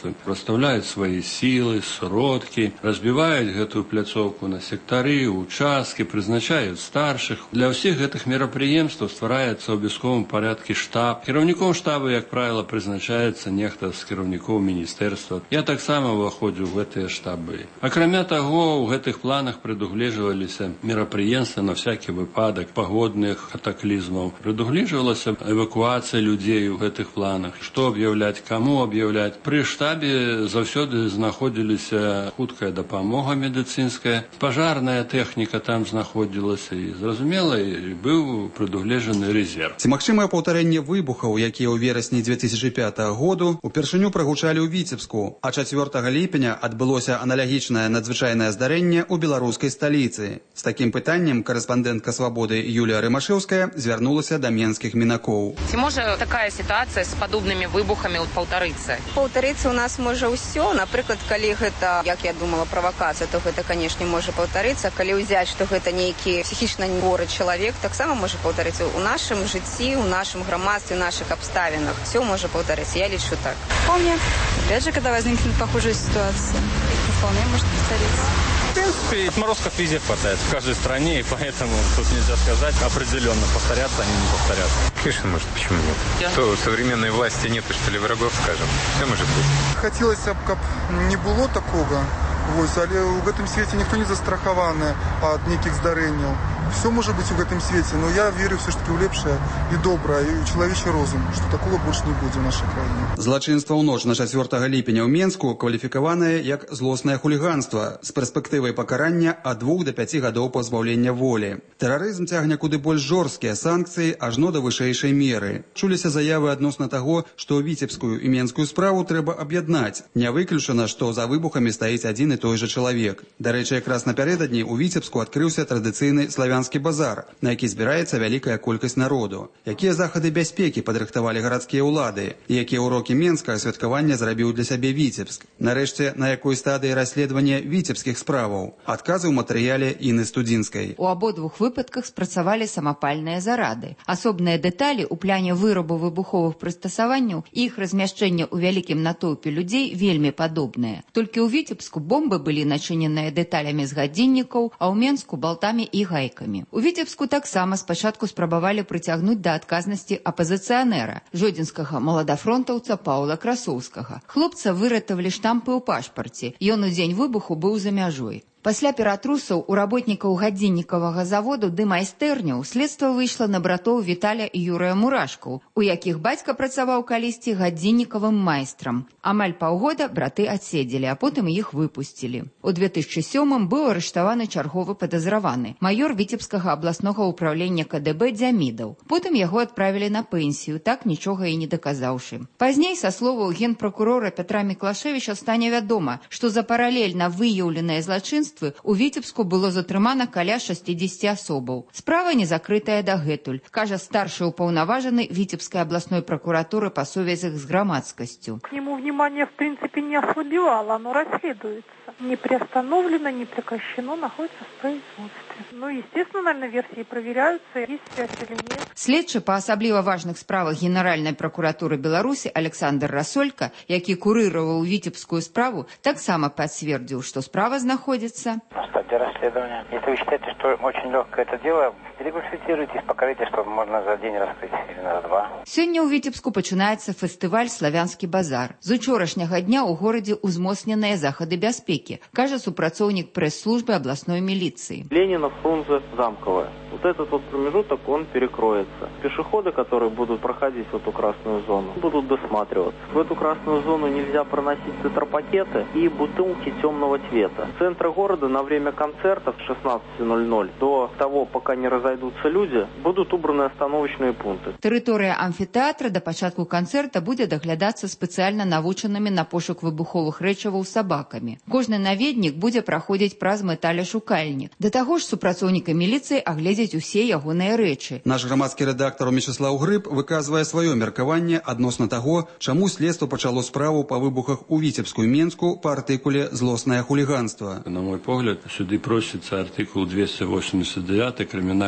расставляют свои силы, сродки, разбивают эту пляцовку на сектары, участки, призначают старших. Для всех этих мероприемств ствараецца ў абавязковым порядке штаб. Кіраўніком штаба, як правило, призначаецца нехта з кіраўнікоў міністэрства. Я таксама ўваходжу в гэтыя штабы. Акрамя таго, у гэтых планах прадугледжваліся мерапрыемствы на всякі выпадак пагодных катаклізмаў. Прадугледжвалася эвакуацыя людзей у гэтых планах. Што аб'яўляць, каму аб'яўляць. Пры штабе заўсёды знаходзіліся хуткая дапамога медыцынская, пажарная тэхніка там знаходзілася і, зразумела, быў прадугледжаны рэзерв. Ці магчымае паўтарэнне выбухаў, якія ў верасні 2005 году упершыню прагучалі ў Віцебску, а 4 ліпеня адбылося аналагічнае надзвычайнае здарэнне ў беларускай сталіцы. З такім пытаннем корэспандэнтка «Свабоды» Юлія Рымашэўская звярнулася да менскіх мінакоў. Ці можа такая сітуацыя з падобнымі выбухамі паўтарыцца? Паўтарыцца у нас можа ўсё. Напрыклад, калі гэта, як я думала, правакацыя, то гэта, канешне, можа паўтарыцца. Калі ўзяць, што гэта нейкі псіхічна хворы чалавек, таксама можа паўтарыцца у нашым жыцці, у нашым грамадстве, у нашых абставінах. Все можа паўтарыцца. Я лічу так. Вполне. Опять же, когда возникнет похожая ситуация, вполне может повториться. В принципе, отморозков везде хватает, в каждой стране, и поэтому тут нельзя сказать определенно, повторятся они, не повторятся. Конечно, может, почему нет? Что, у современной власти нет, что ли, врагов, скажем? Все может быть. Хотелось б, каб не было такого, але у гэтым свеце ніхто не застрахаваны ад нейкіх здарэнняў. Все может быть в этом свете, но я верю все-таки в лепшее и доброе, и человечий розум, что такого больше не будет в нашей краине. Злачынства ў ноч на 4 ліпеня ў Менску кваліфікаванае як злоснае хуліганства з перспектывай пакарання ад 2 до 5 гадоў пазбаўлення волі. Тэрарызм цягне куды больш жорсткія санкцыі ажно да вышэйшай меры. Чуліся заявы адносна таго, што віцебскую і менскую справу трэба аб'яднаць. Не выключана, што за выбухамі стаіць адзін і той жа чалавек. Дарэчы, якраз напярэдадні ў Віцебску адкрыўся традыцыйны славянскі базар, на які збіраецца вялікая колькасць народу. Якія захады бяспекі падрыхтавалі гарадскія ўлады і якія ўрокі менскага святкавання зрабіў для сябе Віцебск. Нарэшце, на якой стадыі расследавання віцебскіх справаў? Адказы ў матэрыяле Інны Студзінскай. У абодвух выпадках спрацавалі самапальныя зарады. Асобныя дэталі ў пляне вырабу выбуховых прыстасаванняў і іх размяшчэння ў вялікім натоўпе людзей вельмі падобныя. Толькі ў Віцебску бомбы былі начыненыя дэталямі з гадзіннікаў, а ў Менску балтамі і гайкамі. У Віцебску таксама спачатку спрабавалі прыцягнуць да адказнасці апазіцыянера, жодзінскага маладафронтаўца Паўла Красоўскага. Хлопца выратавалі штампы ў пашпарце. Ён у дзень выбуху быў за мяжой. Пасля ператрусаў у работнікаў гадзіннікавага заводу ды майстэрняў следства выйшла на братоў Віталя і Юрыя Мурашкаў, у якіх бацька працаваў калісьці гадзіннікавым майстрам. Амаль паўгода браты адседзелі, а потым іх выпусцілі. У 2007-м быў арыштаваны чарговы падазраваны, маёр Віцебскага абласнога ўпраўлення КДБ Дзямідаў. Потым яго адправілі на пенсію, так нічога і не даказаўшы. Пазней, са словаў генпракурора Пятра Міклашевіча, стане вядома, што за паралельна выяўленыя злачынствы у Віцебску было затрымана каля 60 асобаў. Справа не закрытая дагэтуль, кажа старшы упаўнаважаны Віцебскай абласной прокуратуры па сувязях з грамадскасцю. К нему внимание, в принципе, не ослабевало, оно расследуется. Не приостановлено, не прекращено, находится в производстве. Ну, естественно, наверное, версии проверяются, есть связь или нет. Следчы па асабліва важных справах Генеральнай прокуратуры Беларусі Александр Расолька, які курыраваў Віцебскую справу, таксама пацвердзіў, што справа знаходзіцца в стадии расследования. Если вы считаете, что очень легкое это дело, переквалифицируйтесь, покажите, что можно за день раскрыть или за два. Сёння ў Віцебску пачынаецца фестываль «Славянскі базар». З учорашняга дня ў горадзе ўзмоцненыя захады бяспекі, кажа супрацоўнік прэс-службы абласной міліцыі. Ленина, Фрунзе, Замковая. Вот этот вот промежуток, он перекроется. Пешеходы, которые будут проходить в эту красную зону, будут досматриваться. В эту красную зону нельзя проносить цитропакеты и бутылки темного цвета. В центре города на время концертов с 16:00 до того, пока не разойдутся люди, будут убраны остановочные пункты. Тэрыторыя амфітэатра да пачатку канцэрта будзе даглядацца спецыяльна навучанымі на пошук выбуховых рэчываў сабакамі. Кожны наведнік будзе праходзіць праз металешукальнік. Да таго ж супрацоўніка міліцыі агледзяць усе ягоныя рэчы. Наш грамадскі рэдактар Мечыслаў Грыб выказвае сваё меркаванне адносна таго, чаму следства пачало справу па выбухах у Віцебску і Менску па артыкуле «Злоснае хуліганства». На мой погляд, сюды просіцца артыкул 289 Крымінальнага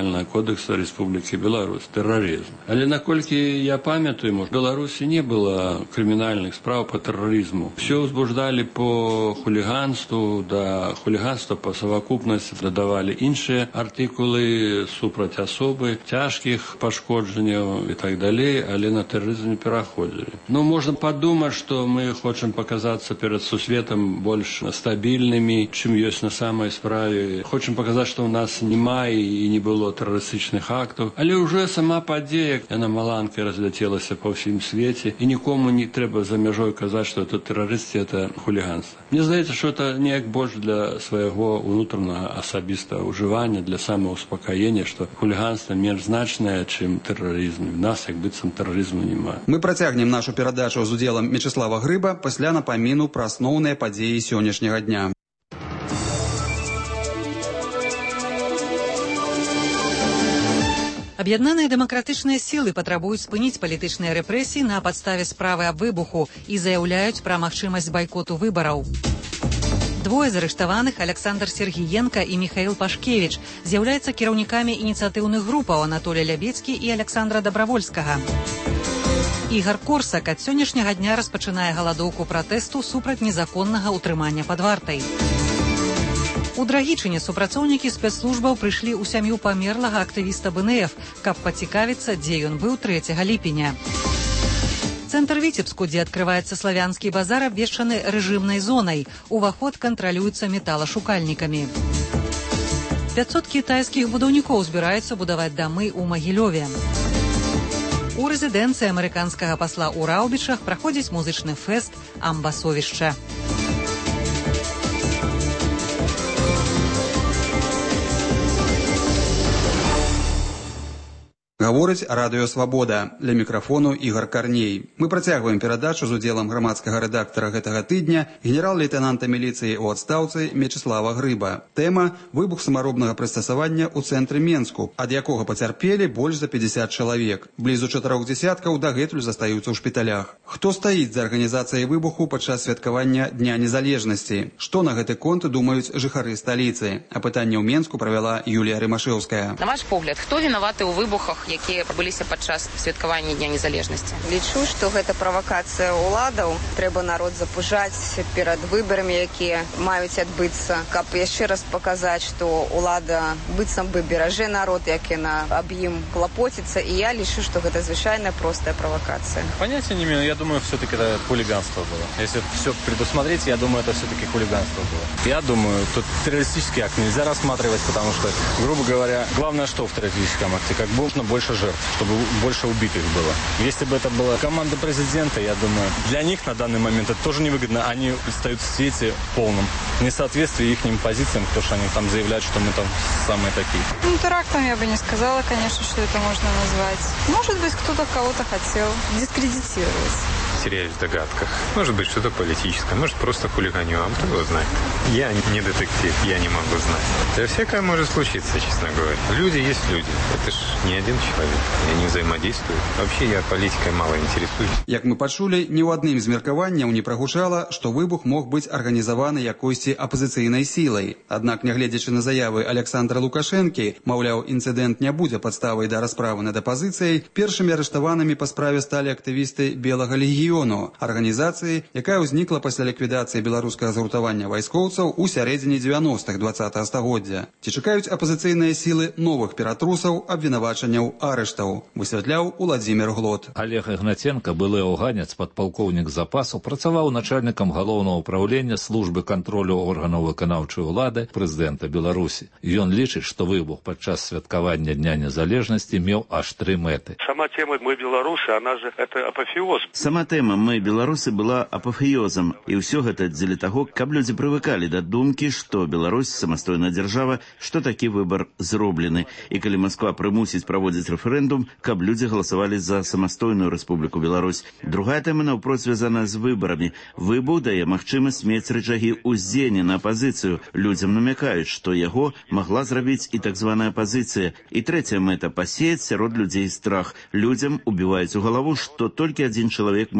Крымінальнага кодекса Рэспублікі Беларусь, тэрарызм. Але наколькі я памятаю, в Беларусі не было крымінальных справ по тэрарызму. Все узбуждали по хулиганству, да хулиганства по совокупности додавали іншыя артикулы супраць асобы, тяжких пашкодженняў и так далее, але на тэрарызм не пераходзілі. Ну, можно подумать, что мы хочам показаться перед сусветом больш стабильными, чым ёсць на самой справе. Хочам показать, что у нас няма и не было тэрарыстычных актаў, але уже сама падзея, яна маланкай разляцелася по всім свете, и никому не трэба за мяжой казаць, что это террористы, это хулиганство. Мне здаецца, что это неяк больш для свайго унутранага асабістага ўжывання, для самаўспакаення, что хулиганство менш значнае, чым тэрарызм. У нас як быццам тэрарызму няма. Мы працягнем нашу перадачу з удзелам Мечыслава Грыба пасля напаміну пра асноўныя падзеі сённяшняга дня. Аб'яднаныя дэмакратычныя сілы патрабуюць спыніць палітычныя рэпрэсіі на падставе справы аб выбуху і заяўляюць пра магчымасць байкоту выбараў. Двое зарыштаваных, Александр Сергіенка і Михаил Пашкевич, з'яўляюцца кіраўнікамі ініцыятыўных групаў Анатолія Лябецкі і Александра Дабравольскага. Ігар Корсак ад сённяшняга дня распачынае галадоўку пратэсту супраць незаконнага ўтрымання пад вартай. У Драгічыне супрацоўнікі спецслужбаў прыйшлі ў сям'ю памерлага актывіста БНФ, каб пацікавіцца, дзе ён быў 3 ліпеня. Цэнтр Віцебску, дзе адкрываецца славянскі базар, абвешчаны рэжымнай зонай. Уваход кантралюецца металашукальнікамі. 500 кітайскіх будаўнікоў збіраюцца будаваць дамы ў Магілёве. У рэзідэнцыі амерыканскага пасла ў Раўбічах праходзіць музычны фэст «Амбасовішча». Гаворыць Радыё Свабода. Ля мікрафону Ігар Карней. Мы працягваем перадачу з удзелам грамадскага рэдактара гэтага тыдня, генерал-лейтэнанта міліцыі ў адстаўцы Мечыслава Грыба. Тэма – выбух самаробнага прыстасавання ў цэнтры Менску, ад якога пацярпелі больш за 50 чалавек. Блізу 4 дзесяткаў дагэтуль застаюцца ў шпіталях. Хто стаіць за арганізацыяй выбуху падчас святкавання Дня Незалежнасці? Што на гэты конт думаюць жыхары сталіцы? Апытанне ў Менску правяла Юлія Рымашэўская. На ваш погляд, хто вінаваты ў выбухах, якія адбыліся падчас святкавання Дня Незалежнасці? Лічу, што гэта правакацыя ўладаў. Трэба народ запужаць перад выбарамі, якія маюць адбыцца, каб яшчэ раз паказаць, што ўлада быццам бы беражэ народ, як яна аб ім клапоціцца, і я лічу, што гэта звычайная простая правакацыя. Понятия не имею, я думаю, все-таки это хулиганство было. Если все предусмотреть, я думаю, это все-таки хулиганство было. Я думаю, тут террористический акт нельзя рассматривать, потому что, грубо говоря, главное, что в террористическом акте, как можно больше жертв, чтобы больше убитых было. Если бы это была команда президента, я думаю, для них на данный момент это тоже невыгодно. Они предстают в свете полном несоответствии их позициям, потому что они там заявляют, что мы там самые такие. Ну, терактом я бы не сказала, конечно, что это можно назвать. Может быть, кто-то кого-то хотел дискредитировать. Теряюсь в догадках. Может быть, что-то политическое, может, просто хулиганю, а кто его знает. Я не детектив, я не могу знать. Да всякое может случиться, честно говоря. Люди есть люди. Это ж не один человек. Они взаимодействуют. Вообще я политикой мало интересуюсь. Як мы пачулі, ні ў адным з меркаванняў не прагучала, што выбух мог быць арганізаваны якойсьці апазіцыйнай сілай. Аднак, нягледзячы на заявы Александра Лукашэнкі, маўляў, інцыдэнт не будзе падставай да расправы над апазіцыяй, першымі арыштаванымі па справе сталі актывісты Белага легіёну, арганізацыі, якая ўзнікла пасля ліквідацыі беларускага згуртавання вайскоўцаў у сярэдзіне 90-х 20-го стагоддзя. Ці чакаюць апазіцыйныя сілы новых ператрусаў, абвінавачанняў, арыштаў, высвятляў Уладзімір Глот. Олег Ігнаценка, былы афганец, падпалкоўнік запасу, працаваў начальнікам галоўнага ўпраўлення службы кантролю органаў выканаўчай улады прэзідэнта Беларусі. Ён лічыць, што выбух падчас святкавання Дня Незалежнасці меў аж 3 мэты. Сама тема «Мы белорусы», она же это апофеоз. Сама тэма «Мы беларусы» была апофеозам, і ўсё гэта дзеля таго, каб людзі прывыкалі да думкі, што Беларусь самастойная дзяржава, што такі выбар зроблены. І калі Масква прымусіць праводзіць рэферэндум, каб людзі галасавалі за самастойную Рэспубліку Беларусь. Другая тэма наўпрост звязаная з выбарамі. Выбух дае магчымасць мець рычагі ўздзеяння на апазіцыю. Людзям намякаюць, што яго магла зрабіць і так званая апазіцыя. І трэцяя мэта – пасеяць сярод людзей страх. Людзям убіваюць у галаву, што толькі адзін чалавек можа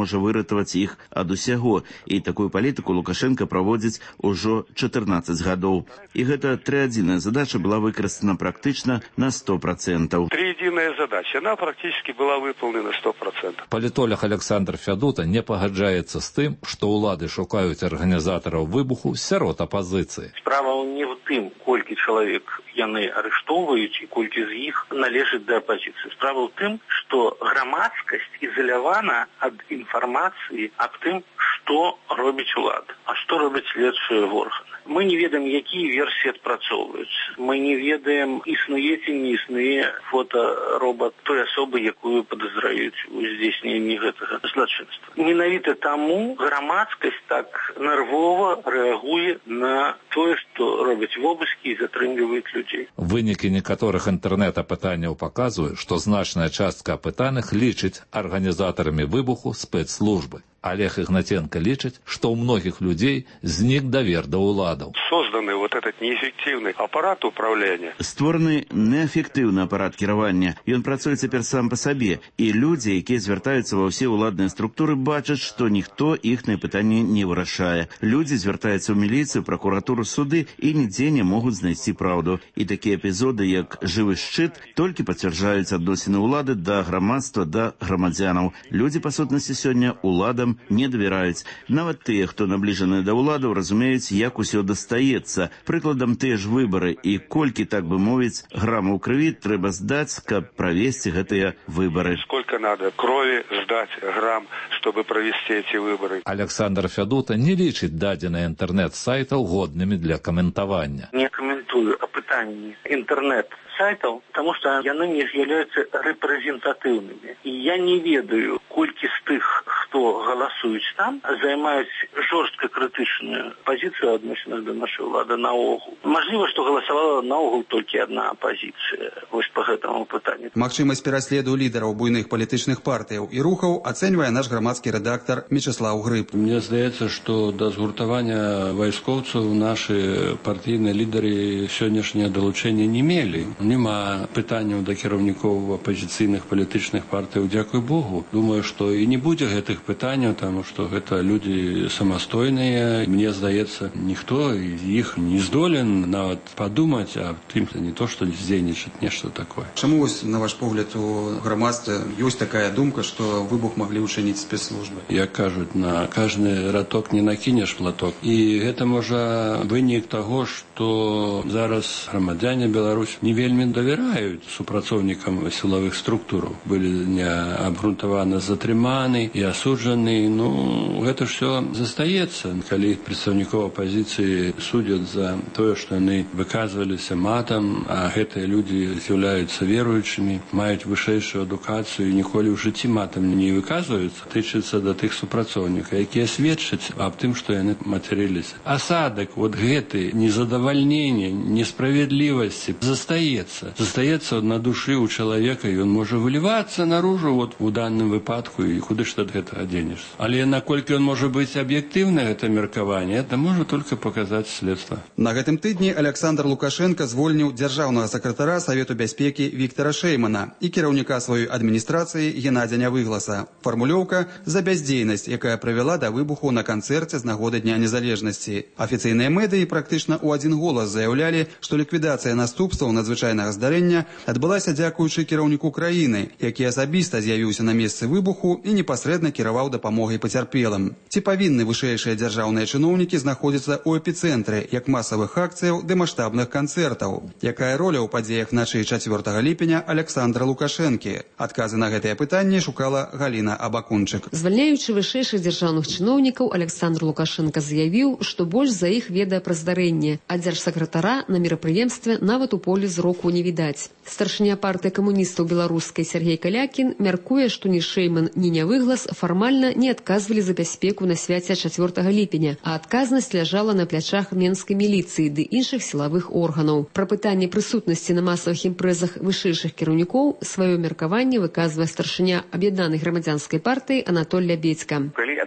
можа выратаваць іх ад усяго. І такую палітыку Лукашенко праводзіць ужо 14 гадоў. І гэта триадзіная задача была выкарыстана практычна на 100%. Триединая задача, она практически была выполнена 100%. Палітолог Александр Фядута не пагаджаецца з тым, што ўлады шукаюць арганізатараў выбуху сярод апазіцыі. Справа не в тым, колькі чалавек яны арыштоўваюць і колькі з іх належыць да апазіцыі. Справа ў тым, што грамадскасць ізалявана ад інфармацыі аб тым, што робіць улада, а што робяць следчыя органы. Мы не ведаем, якія версіі адпрацоўваюць. Мы не ведаем, існуе ці не існуе фотаробат той асобы, якую падазраюць у здзейсненні гэтага злачынства. Менавіта таму грамадскасць так нервова рэагуе на тое, што робяць вобыскі і затрымліваюць людзей. Вынікі некаторых інтэрнэт-апытанняў паказваюць, што значная частка апытаных лічыць арганізатарамі выбуху спецслужбы. Олег Игнатенко лічыць, што ў многіх людзей знік давер да ўладаў. Созданы вот этот неэффективный аппарат управления. Створаны неэффектыўны апарат кіравання. Ён працуе цяпер сам па сабе. І людзі, якія звяртаюцца ва ўсе ўладныя структуры, бачаць, што ніхто іхныя пытанні не вырашае. Людзі звяртаюцца ў міліцыю, пракуратуру, суды і нідзе не могуць знайсці праўду. І такія эпізоды, як жывы шчыт, толькі пацвярджаюць адносіны ўлады да грамадства, да грамадзянаў. Людзі, па сутнасці, сёння ўладам не давяраюць. Нават тыя, хто набліжаны да ўладаў, разумеюць, як усё дастаецца. Прыкладам, тыя ж выбары. І колькі, так бы мовіць, грамаў крыві трэба здаць, каб правесці гэтыя выбары. Сколько надо крови сдать грамм, чтобы провести эти выборы. Александр Фядута не лічыць дадзеныя інтэрнэт-сайтаў годнымі для каментавання. Не каментую апытанні інтэрнэт-сайтаў, потому что яны не з'яўляюцца рэпрэзентатыўнымі. І я не ведаю, колькі з тых, хто галасуюць там, займаюць жорстка крытычную пазіцыю адносінах да нашай улады наогул. Мажліва, што галасавала наогул толькі адна апазіцыя вось па гэтаму пытанню. Магчымасць пераследу лідараў буйных палітычных партыяў і рухаў ацэньвае наш грамадскі рэдактар Мечыслаў Грыб. Мне здаецца, што да згуртавання вайскоўцаў нашы партыйныя лідары сённяшняе далучэнне не мелі. Нема пытанняў да кіраўнікоў апазіцыйных палітычных партыяў, дзякуй Богу. Думаю, што і не будзе гэтых пытанняў, таму што гэта людзі самастойныя. Мне здаецца, ніхто з іх не здолен нават падумаць аб тым, не то, што здзейнічаць нешта такое. Чаму, на ваш погляд, у грамадстве ёсць такая думка, што выбух маглі ўчыніць спецслужбы? Як кажуць, на кожны раток не накінеш платок. І гэта можа вынік таго, што зараз грамадзяне Беларусь не вельмі давяраюць супрацоўнікам сілавых структураў. Былі неабгрунтавана затрыманы і асуджаны. Ну, гэта ўсё застаецца. Калі прадстаўнікоў апазіцыі судзяць за тое, што яны выказваліся матам, а гэтыя людзі з'яўляюцца веруючымі, маюць вышэйшую адукацыю і ніколі ў жыцці матам не выказваюцца, тычыцца да тых супрацоўнікаў, якія сведчаць аб тым, што яны мацярыліся. Асадак, вот гэты незадавальненне, несправядлівасці застаецца. Застаецца на душы ў чалавека, і ён можа вылівацца наружу вот у данным выпадку, і куды ж ад гэтага дзенешся. Але наколькі ён можа быць аб'ектыўны, гэта меркаванне, это можа толькі паказаць следства. На гэтым тыдні Александр Лукашенко звольніў дзяржаўнага сакратара Савету бяспекі Віктара Шэймана і кіраўніка сваёй адміністрацыі Геннадзя Нявыгласа. Фармулёўка за бяздзейнасць, якая прывяла да выбуху на канцэрце з нагоды Дня незалежнасці. Афіцыйныя медыі практычна ў адзін голас заяўлялі, што ліквідацыя наступстваў надзвычайнага здарэння адбылася дзякуючы кіраўніку краіны, які асабіста з'явіўся на месцы выбуху і непасрэдна кіраваў дапамогай пацярпелым. Ці павінны вышэйшыя дзяржаўныя чыноўнікі знаходзіцца ў эпіцэнтры як масавых акцыяў ды маштабных канцэртаў? Якая роля ў падзеях начы 4 ліпеня Александра Лукашэнкі? Адказы на гэтыя пытанні шукала Галіна Абакунчык. Звальняючы вышэйшых дзяржаўных чыноўнікаў, Александр Лукашенко заявіў, што больш за іх ведае пра здарэнне, а дзяржсакратара на мерапрыемстве нават у полі зроку не відаць. Старшыня партыі камуністаў беларускай Сергей Калякін мяркуе, што ні Шэйман, ні Нявыглас фармальна не адказвалі за бяспеку на свяце 4 ліпеня, а адказнасць ляжала на плячах менскай міліцыі ды іншых сілавых органаў. Пра пытанне прысутнасці на масавых імпрэзах вышэйшых кіраўнікоў сваё меркаванне выказвае старшыня аб'яднанай грамадзянскай партыі Анатоль Лябедзька. Калі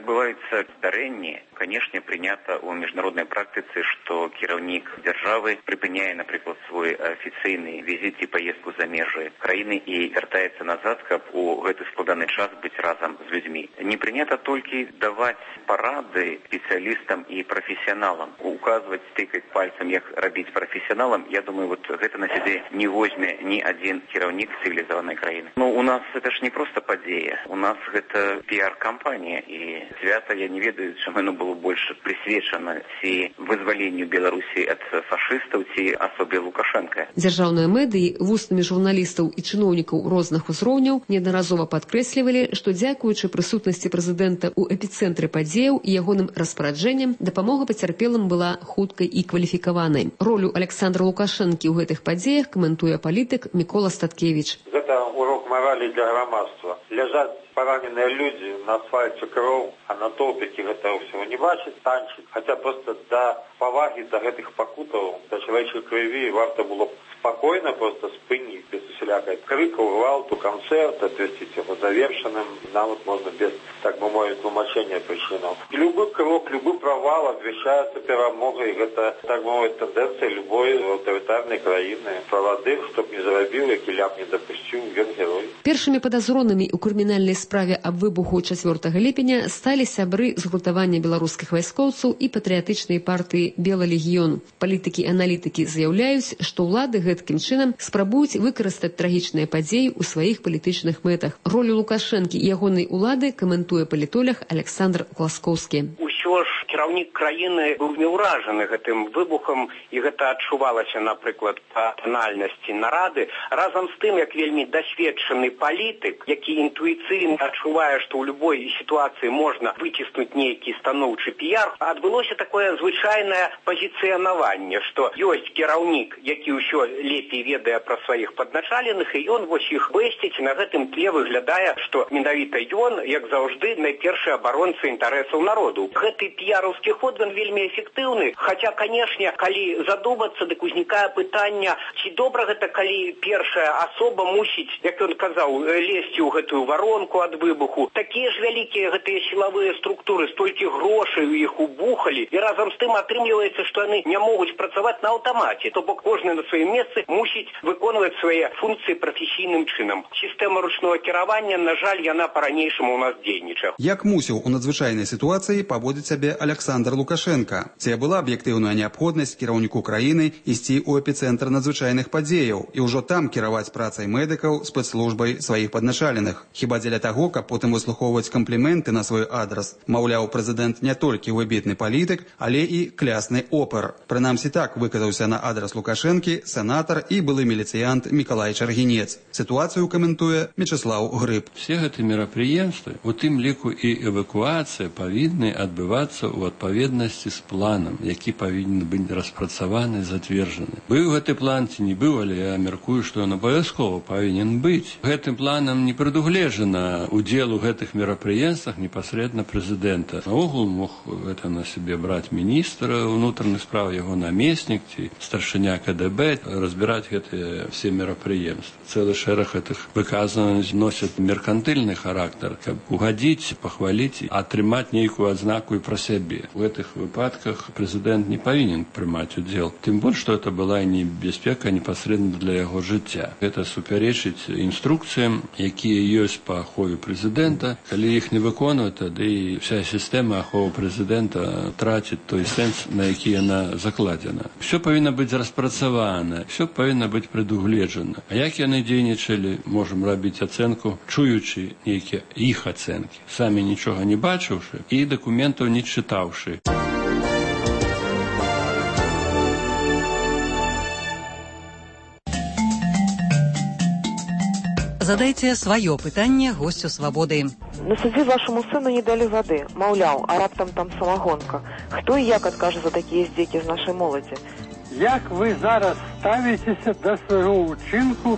адбываюцца здарэнні, канешне, прынята ў міжнароднай практыцы, што кіраўнік дзяржавы прыпыняе, напрыклад, свой афіцыйны візіт і паездку за межы краіны і вяртаецца назад, каб у гэты складаны час быць разам з людзьмі. Не прынята толькі даваць парады спецыялістам і прафесіяналам, указваць, тыкаць пальцам, як рабіць прафесіяналам. Я думаю, вот гэта на сябе не возьме ні адзін кіраўнік цывілізаванай краіны. Ну, у нас гэта ж не проста падзея. У нас гэта піар-кампанія, і свята, я не ведаю, чым яно было больш прысвечана ці вызваленню Беларусі ад фашыстаў, ці асобе Лукашенка. Дзяржаўныя медыі вустамі журналістаў і чыноўнікаў розных узроўняў неаднаразова падкрэслівалі, што дзякуючы прысутнасці прэзідэнта ў эпіцэнтры падзеяў і ягоным распараджэнням дапамога пацярпелым была хуткай і кваліфікаванай. Ролю Александра Лукашэнкі ў гэтых падзеях каментуе палітык Мікола Статкевіч. Гэта урок моралі для грамадства. Ляжаць параненыя людзі на асфальце кроў, а натоўпікі гэтага ўсяго не бачаць, танчыць. Хаця проста да павагі да гэтых пакутаў, да чалавечай крыві варта было спакойна просто спыніць без усялякай крыкаў, гвалту, канцэрта, отвесціць яго завершаным, нават можна без, так бы мовіць, тлумачэння прычынаў. І любы крок, любы правал абвяшчаецца перамогай. Гэта, так бы мовіць, тэндэнцыя любой аўтарытарнай краіны. Правадыр, што б не зарабіў, які ляп не дапусціў, ён герой. Першымі падазронымі ў крымінальнай справе аб выбуху 4 ліпеня сталі сябры згуртавання беларускіх вайскоўцаў і патрыятычнай партыі «Белы легіён». Палітыкі і аналітыкі заяўляюць, што ўлады гэткім чынам спрабуюць выкарыстаць трагічныя падзеі ў сваіх палітычных мэтах. Ролю Лукашэнкі і ягонай улады каментуе палітолог Александр Гласкоўскі. Усё ж кіраўнік краіны быў не ўражаны гэтым выбухам, і гэта адчувалася, напрыклад, па тональнасці нарады. Разам з тым, як вельмі дасведчаны палітык, які інтуіцыйна адчувае, што ў любой сітуацыі можна выціснуць нейкі станоўчы піяр, адбылося такое звычайнае пазіцыянаванне, што ёсць кіраўнік, які ўсё лепей ведае пра сваіх падначаленых, і ён вось іх бэсціць, на гэтым тле выглядае, што менавіта ён, як заўжды, найпершы абаронца інтарэсаў народу. Гэты піяраўскі ход, ён вельмі эфектыўны, хаця, канешне, калі задумацца, дык узнікае пытанне, ці добра гэта, калі першая асоба мусіць, як ён казаў, лезці ў гэтую варонку ад выбуху. Такія ж вялікія гэтыя сілавыя структуры, столькі грошай у іх убухалі, і разам з тым атрымліваецца, што яны не могуць працаваць на аўтамаце, то бок кожны на сваім месцы мусіць выконваць свае функцыі прафесійным чынам. Сістэма ручного кіравання, на жаль, яна па-ранейшаму ў нас дзейнічае. Як мусіў у надзвычайнай сітуацыі паводзіць сябе Александр Лукашенка? Ці была аб'ектыўная неабходнасць кіраўніку краіны ісці ў эпіцэнтр надзвычайных падзеяў і ўжо там кіраваць працай медыкаў спецслужбай сваіх падначаленых? Хіба дзеля таго, каб потым выслухоўваць кампліменты на свой адрас? Маўляў, прэзідэнт не толькі выбітны палітык, але і клясны опер. Прынамсі так выказаўся на адрас Лукашэнкі сенатар і былы міліцыянт Мікалай Чаргінец. Сітуацыю каментуе Мячеслаў Грыб. Все гэты мерапрыемствы, у тым ліку і эвакуацыя, павінны адбывацца ў адпаведнасці з планам, які павінен быць распрацаваны, зацверджаны. Быў гэты план ці не быў, але я меркую, што ён абавязкова павінен быць. Гэтым планам не прадугледжана удзел у гэтых мерапрыемствах непасрэдна прэзідэнта. Наогул мог гэта на сябе браць міністр унутраных спраў, яго намеснік ці старшыня КДБ, разбіраць гэтыя все мерапрыемствы. Цэлы шэраг гэтых выказванняў носяць меркантыльны характар, каб угадзіць, пахваліць, атрымаць нейкую адзнаку і пра сябе. У гэтых выпадках прэзідэнт не павінен прымаць удзел. Тым больш, што гэта была і небяспека непасрэдна для яго жыцця. Гэта супярэчыць інструкцыям, якія ёсць па ахове прэзідэнта. Калі іх не выконваць, тады і вся сістэма аховы прэзідэнта траціць той сэнс, на які яна закладзена. Все павінна быць распрацавана, все павінна быць прадугледжана. А як яны дзейнічалі, можам рабіць ацэнку, чуючы нейкія іх ацэнкі, самі нічога не бачыўшы і дакументаў не чытаўшы. Задайте свое пытанне гостю «Свободы». На суде вашему сыну не дали воды. Маўляў, а раптам там самогонка. Хто і як адкажа за такія здзекі з нашай моладзі? Як вы зараз ставіцеся да свайго ўчынку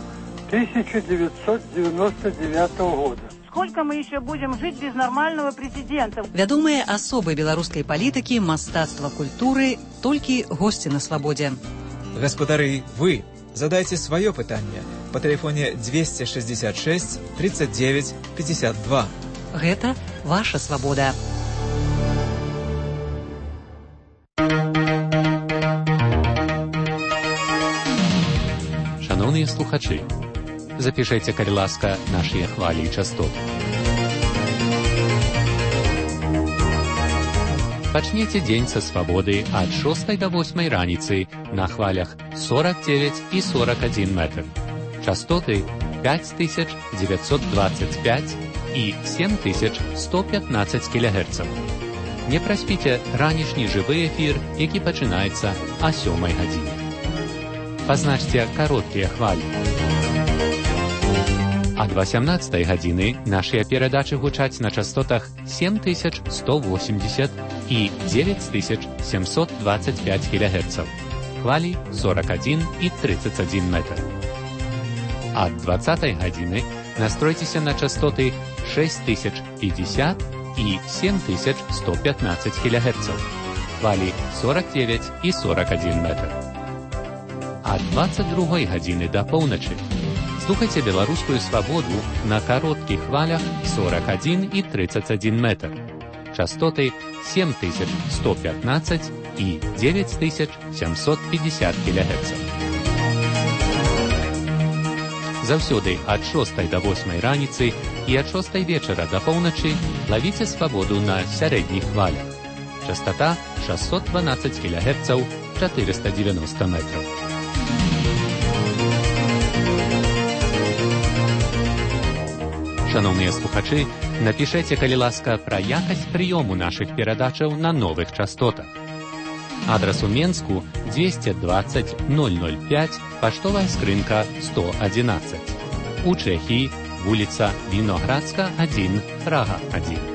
1999 года? Сколько мы еще будем жить без нормального президента? Вядомыя асобы беларускай палітыкі, мастацтва, культуры, толькі госці на «Свободе». Гаспадары, вы задайте свое пытанне по телефоне 266 39 52. Гэта ваша «Свобода». Шановні слухачі, запишите, калі ласка, наші хвалі і частоты. Пачніце дзень са свабоды ад 6 до 8 раніцы на хвалях 49 і 41 метр. Частоты 5925 і 7115 кГц. Не праспіце ранішні жывы эфір, які пачынаецца о 7 гадзіне. Пазначце кароткія хвалі. Ад 18 гадзіны нашыя перадачы гучаць на частотах 7180 і 9725 кГц. Хвалі 41 і 31 метр. Ад 20 гадзіны настройцеся на частоты 6050 і 7115 кГц. Хвалі 49 і 41 метр. Ад 22 гадзіны да поўначы слухайце беларускую свабоду на кароткіх хвалях 41 і 31 метр. Частоты 7115 і 9750 кГц. Заўсёды ад 6 до 8 раніцы і ад 6 вечара да поўначы лавіце свабоду на сярэдніх хвалях. Частота 612 кГц, 490 метров. Шановныя слухачы, напішэце, калі ласка, пра якасць прыёму нашых перадачаў на новых частотах. Адрас у Менску 220 005, паштовая скрынка 111. У Чэхіі вуліца Віноградска 1, Прага 1.